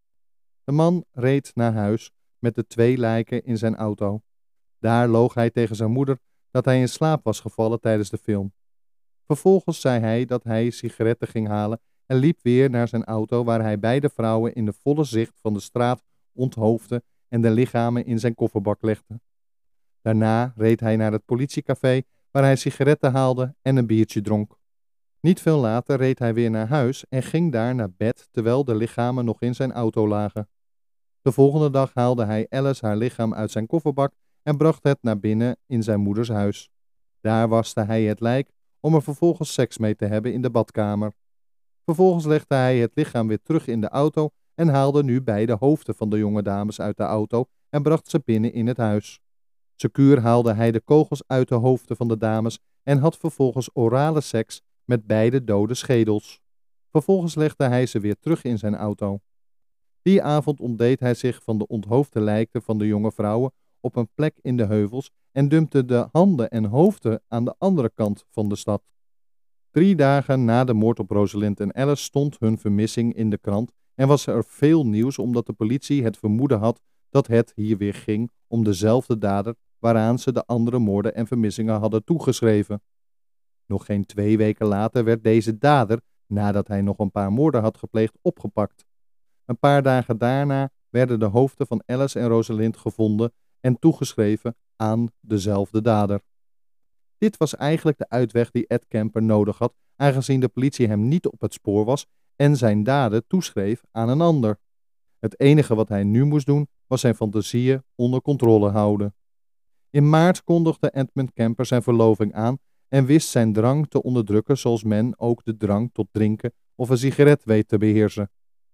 De man reed naar huis met de 2 lijken in zijn auto. Daar loog hij tegen zijn moeder dat hij in slaap was gevallen tijdens de film. Vervolgens zei hij dat hij sigaretten ging halen en liep weer naar zijn auto waar hij beide vrouwen in de volle zicht van de straat onthoofde en de lichamen in zijn kofferbak legde. Daarna reed hij naar het politiecafé waar hij sigaretten haalde en een biertje dronk. Niet veel later reed hij weer naar huis en ging daar naar bed terwijl de lichamen nog in zijn auto lagen. De volgende dag haalde hij Alice haar lichaam uit zijn kofferbak en bracht het naar binnen in zijn moeders huis. Daar waste hij het lijk om er vervolgens seks mee te hebben in de badkamer. Vervolgens legde hij het lichaam weer terug in de auto en haalde nu beide hoofden van de jonge dames uit de auto en bracht ze binnen in het huis. Secuur haalde hij de kogels uit de hoofden van de dames en had vervolgens orale seks met beide dode schedels. Vervolgens legde hij ze weer terug in zijn auto. Die avond ontdeed hij zich van de onthoofde lijken van de jonge vrouwen op een plek in de heuvels en dumpte de handen en hoofden aan de andere kant van de stad. 3 dagen na de moord op Rosalind en Alice stond hun vermissing in de krant en was er veel nieuws omdat de politie het vermoeden had dat het hier weer ging om dezelfde dader waaraan ze de andere moorden en vermissingen hadden toegeschreven. Nog geen 2 weken later werd deze dader, nadat hij nog een paar moorden had gepleegd, opgepakt. Een paar dagen daarna werden de hoofden van Alice en Rosalind gevonden en toegeschreven aan dezelfde dader. Dit was eigenlijk de uitweg die Ed Kemper nodig had, aangezien de politie hem niet op het spoor was en zijn daden toeschreef aan een ander. Het enige wat hij nu moest doen, was zijn fantasieën onder controle houden. In maart kondigde Edmund Kemper zijn verloving aan en wist zijn drang te onderdrukken zoals men ook de drang tot drinken of een sigaret weet te beheersen.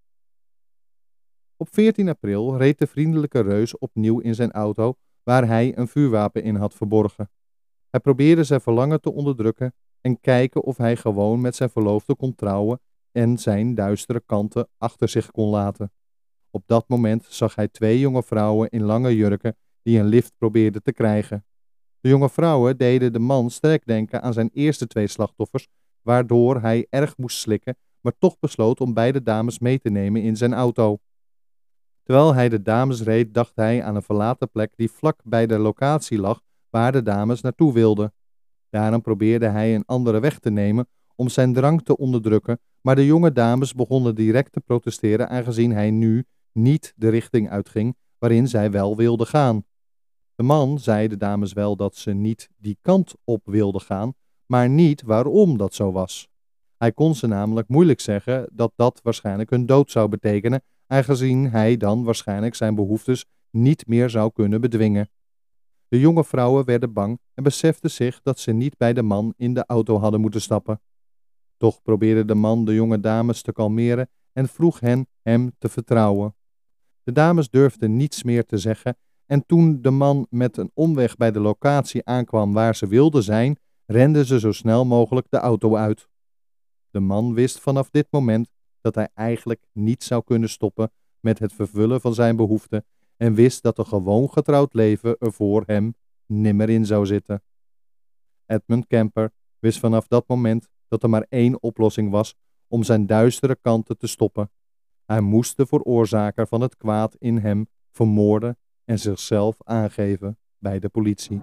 Op 14 april reed de vriendelijke reus opnieuw in zijn auto waar hij een vuurwapen in had verborgen. Hij probeerde zijn verlangen te onderdrukken en kijken of hij gewoon met zijn verloofde kon trouwen en zijn duistere kanten achter zich kon laten. Op dat moment zag hij 2 jonge vrouwen in lange jurken die een lift probeerden te krijgen. De jonge vrouwen deden de man sterk denken aan zijn eerste 2 slachtoffers, waardoor hij erg moest slikken, maar toch besloot om beide dames mee te nemen in zijn auto. Terwijl hij de dames reed, dacht hij aan een verlaten plek die vlak bij de locatie lag waar de dames naartoe wilden. Daarom probeerde hij een andere weg te nemen om zijn drang te onderdrukken, maar de jonge dames begonnen direct te protesteren aangezien hij nu niet de richting uitging waarin zij wel wilden gaan. De man zei de dames wel dat ze niet die kant op wilden gaan, maar niet waarom dat zo was. Hij kon ze namelijk moeilijk zeggen dat dat waarschijnlijk hun dood zou betekenen, aangezien hij dan waarschijnlijk zijn behoeftes niet meer zou kunnen bedwingen. De jonge vrouwen werden bang en beseften zich dat ze niet bij de man in de auto hadden moeten stappen. Toch probeerde de man de jonge dames te kalmeren en vroeg hen hem te vertrouwen. De dames durfden niets meer te zeggen en toen de man met een omweg bij de locatie aankwam waar ze wilden zijn, renden ze zo snel mogelijk de auto uit. De man wist vanaf dit moment dat hij eigenlijk niet zou kunnen stoppen met het vervullen van zijn behoeften en wist dat een gewoon getrouwd leven er voor hem nimmer in zou zitten. Edmund Kemper wist vanaf dat moment dat er maar 1 oplossing was om zijn duistere kanten te stoppen. Hij moest de veroorzaker van het kwaad in hem vermoorden en zichzelf aangeven bij de politie.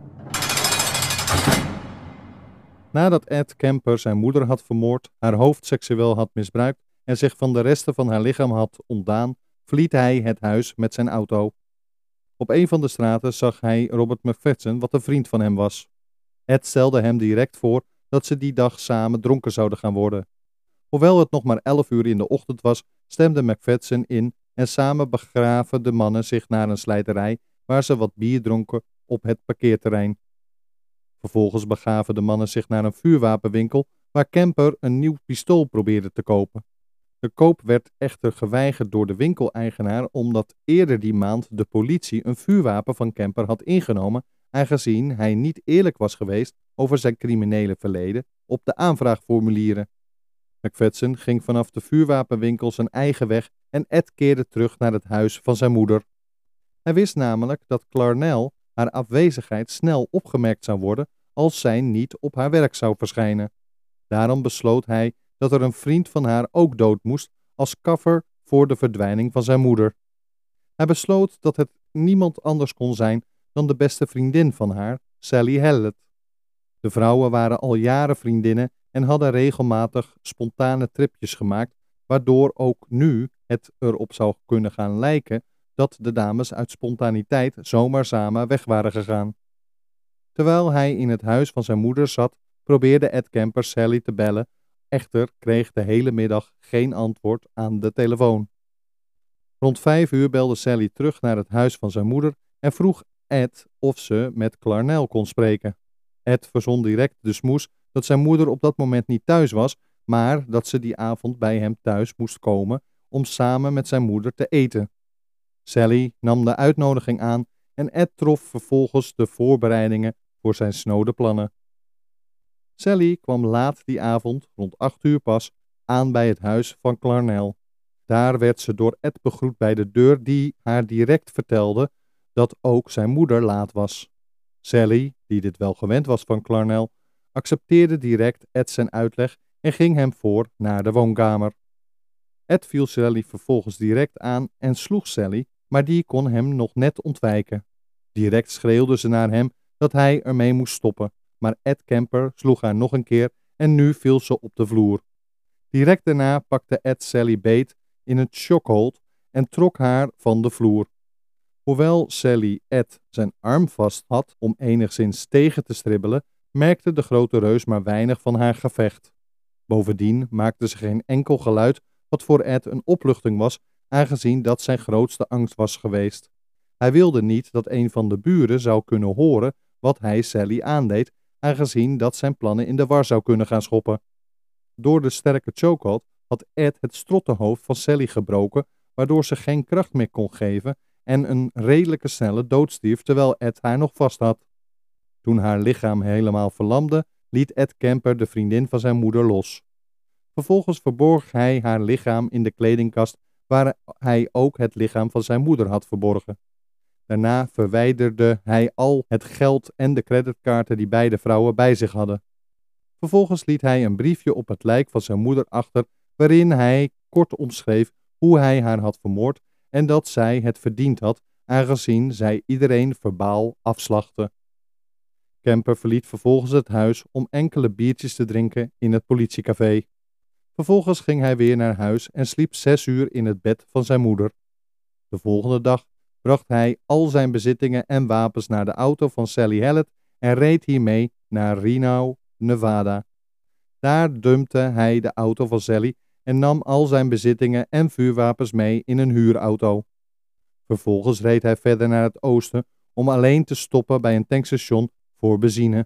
Nadat Ed Kemper zijn moeder had vermoord, haar hoofd seksueel had misbruikt en zich van de resten van haar lichaam had ontdaan, verliet hij het huis met zijn auto. Op een van de straten zag hij Robert McFadden, wat een vriend van hem was. Ed stelde hem direct voor dat ze die dag samen dronken zouden gaan worden. Hoewel het nog maar 11 uur in de ochtend was, stemde McFadden in en samen begaven de mannen zich naar een slijterij waar ze wat bier dronken op het parkeerterrein. Vervolgens begaven de mannen zich naar een vuurwapenwinkel waar Kemper een nieuw pistool probeerde te kopen. De koop werd echter geweigerd door de winkeleigenaar omdat eerder die maand de politie een vuurwapen van Kemper had ingenomen, aangezien hij niet eerlijk was geweest over zijn criminele verleden op de aanvraagformulieren. McFadden ging vanaf de vuurwapenwinkel zijn eigen weg en Ed keerde terug naar het huis van zijn moeder. Hij wist namelijk dat Clarnell haar afwezigheid snel opgemerkt zou worden als zij niet op haar werk zou verschijnen. Daarom besloot hij dat er een vriend van haar ook dood moest als cover voor de verdwijning van zijn moeder. Hij besloot dat het niemand anders kon zijn dan de beste vriendin van haar, Sally Hallett. De vrouwen waren al jaren vriendinnen en hadden regelmatig spontane tripjes gemaakt, waardoor ook nu het erop zou kunnen gaan lijken dat de dames uit spontaniteit zomaar samen weg waren gegaan. Terwijl hij in het huis van zijn moeder zat, probeerde Ed Kemper Sally te bellen, echter kreeg de hele middag geen antwoord aan de telefoon. Rond 5 uur belde Sally terug naar het huis van zijn moeder en vroeg Ed of ze met Clarnell kon spreken. Ed verzon direct de smoes dat zijn moeder op dat moment niet thuis was, maar dat ze die avond bij hem thuis moest komen om samen met zijn moeder te eten. Sally nam de uitnodiging aan en Ed trof vervolgens de voorbereidingen voor zijn snode plannen. Sally kwam laat die avond, rond 8 uur pas, aan bij het huis van Clarnell. Daar werd ze door Ed begroet bij de deur die haar direct vertelde dat ook zijn moeder laat was. Sally, die dit wel gewend was van Clarnell, accepteerde direct Ed zijn uitleg en ging hem voor naar de woonkamer. Ed viel Sally vervolgens direct aan en sloeg Sally, maar die kon hem nog net ontwijken. Direct schreeuwde ze naar hem dat hij ermee moest stoppen, maar Ed Kemper sloeg haar nog een keer en nu viel ze op de vloer. Direct daarna pakte Ed Sally beet in het chokehold en trok haar van de vloer. Hoewel Sally Ed zijn arm vast had om enigszins tegen te stribbelen, merkte de grote reus maar weinig van haar gevecht. Bovendien maakte ze geen enkel geluid, wat voor Ed een opluchting was, aangezien dat zijn grootste angst was geweest. Hij wilde niet dat een van de buren zou kunnen horen wat hij Sally aandeed, aangezien dat zijn plannen in de war zou kunnen gaan schoppen. Door de sterke chokehold had Ed het strottenhoofd van Sally gebroken, waardoor ze geen kracht meer kon geven en een redelijke snelle dood stierf terwijl Ed haar nog vast had. Toen haar lichaam helemaal verlamde, liet Ed Kemper de vriendin van zijn moeder los. Vervolgens verborg hij haar lichaam in de kledingkast waar hij ook het lichaam van zijn moeder had verborgen. Daarna verwijderde hij al het geld en de creditkaarten die beide vrouwen bij zich hadden. Vervolgens liet hij een briefje op het lijk van zijn moeder achter, waarin hij kort omschreef hoe hij haar had vermoord en dat zij het verdiend had, aangezien zij iedereen verbaal afslachtte. Kemper verliet vervolgens het huis om enkele biertjes te drinken in het politiecafé. Vervolgens ging hij weer naar huis en sliep 6 uur in het bed van zijn moeder. De volgende dag bracht hij al zijn bezittingen en wapens naar de auto van Sally Hallett en reed hiermee naar Reno, Nevada. Daar dumpte hij de auto van Sally en nam al zijn bezittingen en vuurwapens mee in een huurauto. Vervolgens reed hij verder naar het oosten om alleen te stoppen bij een tankstation voor benzine.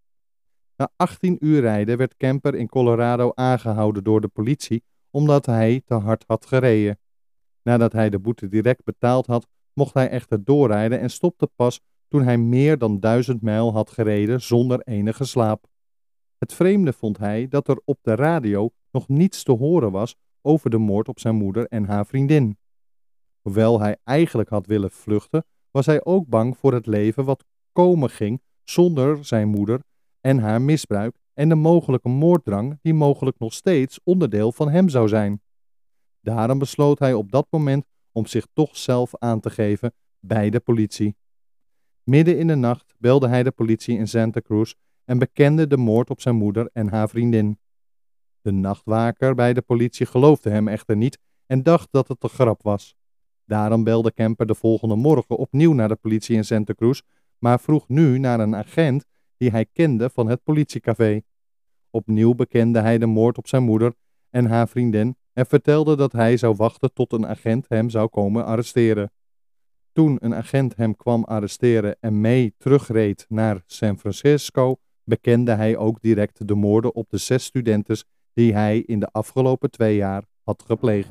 Na 18 uur rijden werd Kemper in Colorado aangehouden door de politie omdat hij te hard had gereden. Nadat hij de boete direct betaald had, mocht hij echter doorrijden en stopte pas toen hij meer dan 1000 mijl had gereden zonder enige slaap. Het vreemde vond hij dat er op de radio nog niets te horen was over de moord op zijn moeder en haar vriendin. Hoewel hij eigenlijk had willen vluchten, was hij ook bang voor het leven wat komen ging zonder zijn moeder en haar misbruik en de mogelijke moorddrang die mogelijk nog steeds onderdeel van hem zou zijn. Daarom besloot hij op dat moment om zich toch zelf aan te geven bij de politie. Midden in de nacht belde hij de politie in Santa Cruz en bekende de moord op zijn moeder en haar vriendin. De nachtwaker bij de politie geloofde hem echter niet en dacht dat het een grap was. Daarom belde Kemper de volgende morgen opnieuw naar de politie in Santa Cruz, maar vroeg nu naar een agent die hij kende van het politiecafé. Opnieuw bekende hij de moord op zijn moeder en haar vriendin en vertelde dat hij zou wachten tot een agent hem zou komen arresteren. Toen een agent hem kwam arresteren en mee terugreed naar San Francisco, bekende hij ook direct de moorden op de 6 studentes die hij in de afgelopen 2 jaar had gepleegd.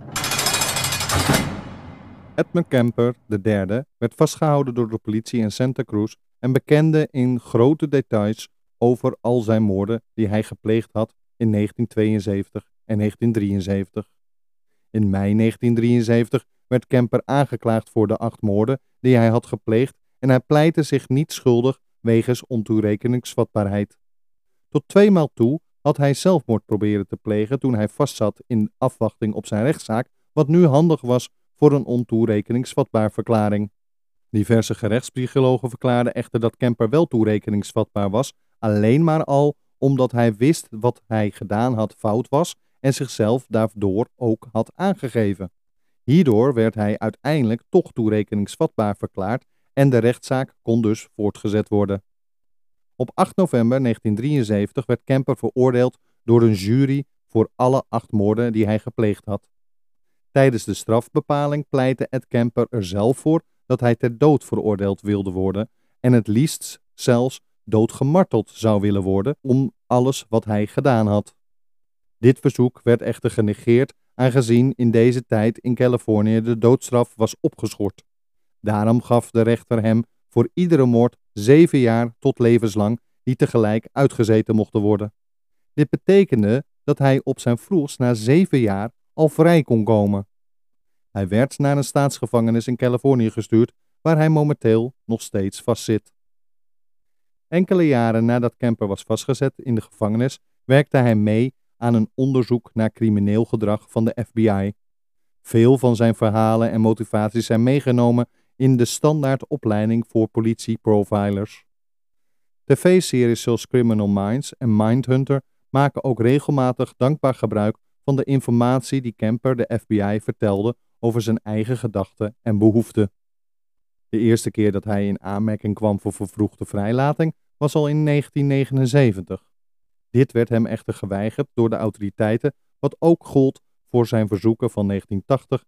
Edmund Kemper, de derde, werd vastgehouden door de politie in Santa Cruz en bekende in grote details over al zijn moorden die hij gepleegd had in 1972 en 1973. In mei 1973 werd Kemper aangeklaagd voor de 8 moorden die hij had gepleegd en hij pleitte zich niet schuldig wegens ontoerekeningsvatbaarheid. Tot 2 maal toe had hij zelfmoord proberen te plegen toen hij vastzat in afwachting op zijn rechtszaak, wat nu handig was voor een ontoerekeningsvatbaar verklaring. Diverse gerechtspsychologen verklaarden echter dat Kemper wel toerekeningsvatbaar was, alleen maar al omdat hij wist wat hij gedaan had fout was en zichzelf daardoor ook had aangegeven. Hierdoor werd hij uiteindelijk toch toerekeningsvatbaar verklaard en de rechtszaak kon dus voortgezet worden. Op 8 november 1973 werd Kemper veroordeeld door een jury voor alle 8 moorden die hij gepleegd had. Tijdens de strafbepaling pleitte Ed Kemper er zelf voor dat hij ter dood veroordeeld wilde worden en het liefst zelfs doodgemarteld zou willen worden om alles wat hij gedaan had. Dit verzoek werd echter genegeerd aangezien in deze tijd in Californië de doodstraf was opgeschort. Daarom gaf de rechter hem voor iedere moord 7 jaar tot levenslang die tegelijk uitgezeten mochten worden. Dit betekende dat hij op zijn vroegst na 7 jaar al vrij kon komen. Hij werd naar een staatsgevangenis in Californië gestuurd waar hij momenteel nog steeds vastzit. Enkele jaren nadat Kemper was vastgezet in de gevangenis werkte hij mee aan een onderzoek naar crimineel gedrag van de FBI. Veel van zijn verhalen en motivaties zijn meegenomen in de standaardopleiding voor politieprofilers. TV-series zoals Criminal Minds en Mindhunter maken ook regelmatig dankbaar gebruik van de informatie die Kemper de FBI vertelde over zijn eigen gedachten en behoeften. De eerste keer dat hij in aanmerking kwam voor vervroegde vrijlating was al in 1979. Dit werd hem echter geweigerd door de autoriteiten, wat ook gold voor zijn verzoeken van 1980,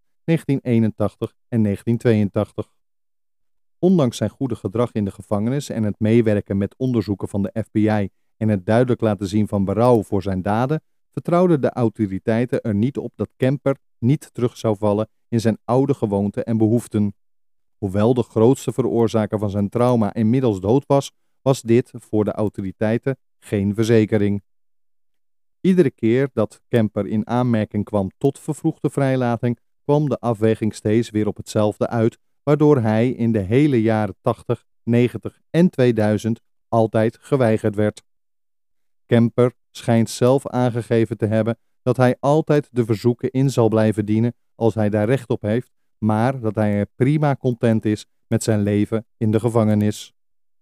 1981 en 1982. Ondanks zijn goede gedrag in de gevangenis en het meewerken met onderzoeken van de FBI en het duidelijk laten zien van berouw voor zijn daden, vertrouwden de autoriteiten er niet op dat Kemper niet terug zou vallen in zijn oude gewoonten en behoeften. Hoewel de grootste veroorzaker van zijn trauma inmiddels dood was, was dit voor de autoriteiten geen verzekering. Iedere keer dat Kemper in aanmerking kwam tot vervroegde vrijlating, kwam de afweging steeds weer op hetzelfde uit, waardoor hij in de hele jaren 80, 90 en 2000 altijd geweigerd werd. Kemper schijnt zelf aangegeven te hebben dat hij altijd de verzoeken in zal blijven dienen als hij daar recht op heeft, maar dat hij er prima content is met zijn leven in de gevangenis.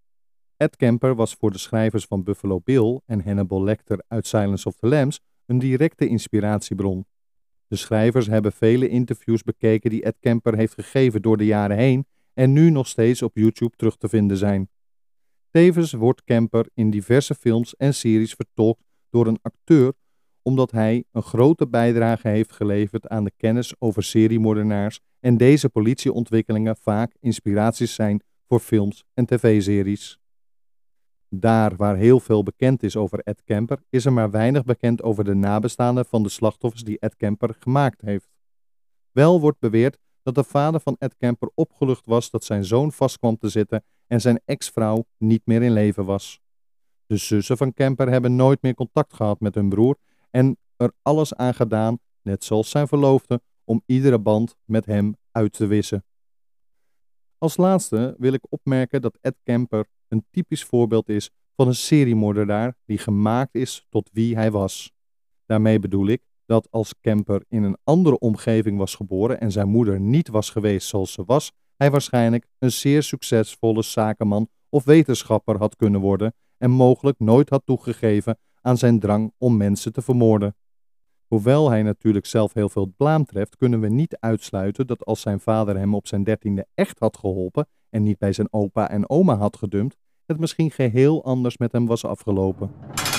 Ed Kemper was voor de schrijvers van Buffalo Bill en Hannibal Lecter uit Silence of the Lambs een directe inspiratiebron. De schrijvers hebben vele interviews bekeken die Ed Kemper heeft gegeven door de jaren heen en nu nog steeds op YouTube terug te vinden zijn. Tevens wordt Kemper in diverse films en series vertolkt door een acteur omdat hij een grote bijdrage heeft geleverd aan de kennis over seriemoordenaars en deze politieontwikkelingen vaak inspiraties zijn voor films en tv-series. Daar waar heel veel bekend is over Ed Kemper, is er maar weinig bekend over de nabestaanden van de slachtoffers die Ed Kemper gemaakt heeft. Wel wordt beweerd dat de vader van Ed Kemper opgelucht was dat zijn zoon vast kwam te zitten en zijn ex-vrouw niet meer in leven was. De zussen van Kemper hebben nooit meer contact gehad met hun broer en er alles aan gedaan, net zoals zijn verloofde, om iedere band met hem uit te wissen. Als laatste wil ik opmerken dat Ed Kemper een typisch voorbeeld is van een seriemoordenaar die gemaakt is tot wie hij was. Daarmee bedoel ik dat als Kemper in een andere omgeving was geboren en zijn moeder niet was geweest zoals ze was, hij waarschijnlijk een zeer succesvolle zakenman of wetenschapper had kunnen worden en mogelijk nooit had toegegeven aan zijn drang om mensen te vermoorden. Hoewel hij natuurlijk zelf heel veel blaam treft, kunnen we niet uitsluiten dat als zijn vader hem op zijn 13e echt had geholpen en niet bij zijn opa en oma had gedumpt, het misschien geheel anders met hem was afgelopen.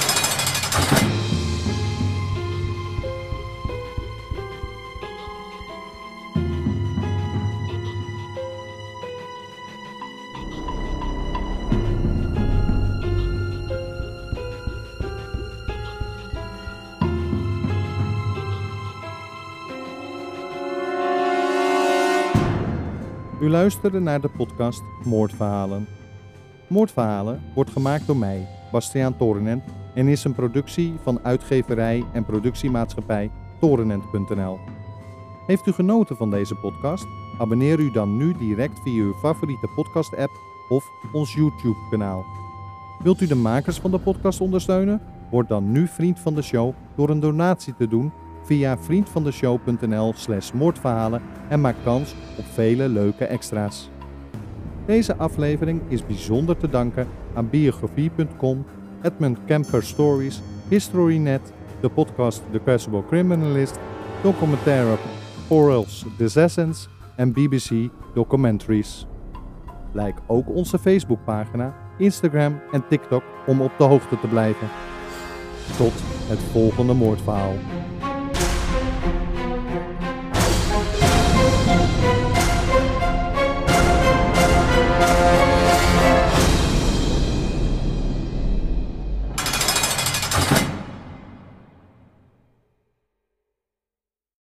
U luisterde naar de podcast Moordverhalen. Moordverhalen wordt gemaakt door mij, Bastiaan Torenent, en is een productie van uitgeverij en productiemaatschappij Torenent.nl. Heeft u genoten van deze podcast? Abonneer u dan nu direct via uw favoriete podcast-app of ons YouTube-kanaal. Wilt u de makers van de podcast ondersteunen? Word dan nu vriend van de show door een donatie te doen via vriendvandeshow.nl/moordverhalen en maak kans op vele leuke extra's. Deze aflevering is bijzonder te danken aan biografie.com, Edmund Kemper Stories, HistoryNet, de podcast The Casual Criminalist, documentaire Orwell's The Assassins en BBC Documentaries. Like ook onze Facebookpagina, Instagram en TikTok om op de hoogte te blijven. Tot het volgende moordverhaal.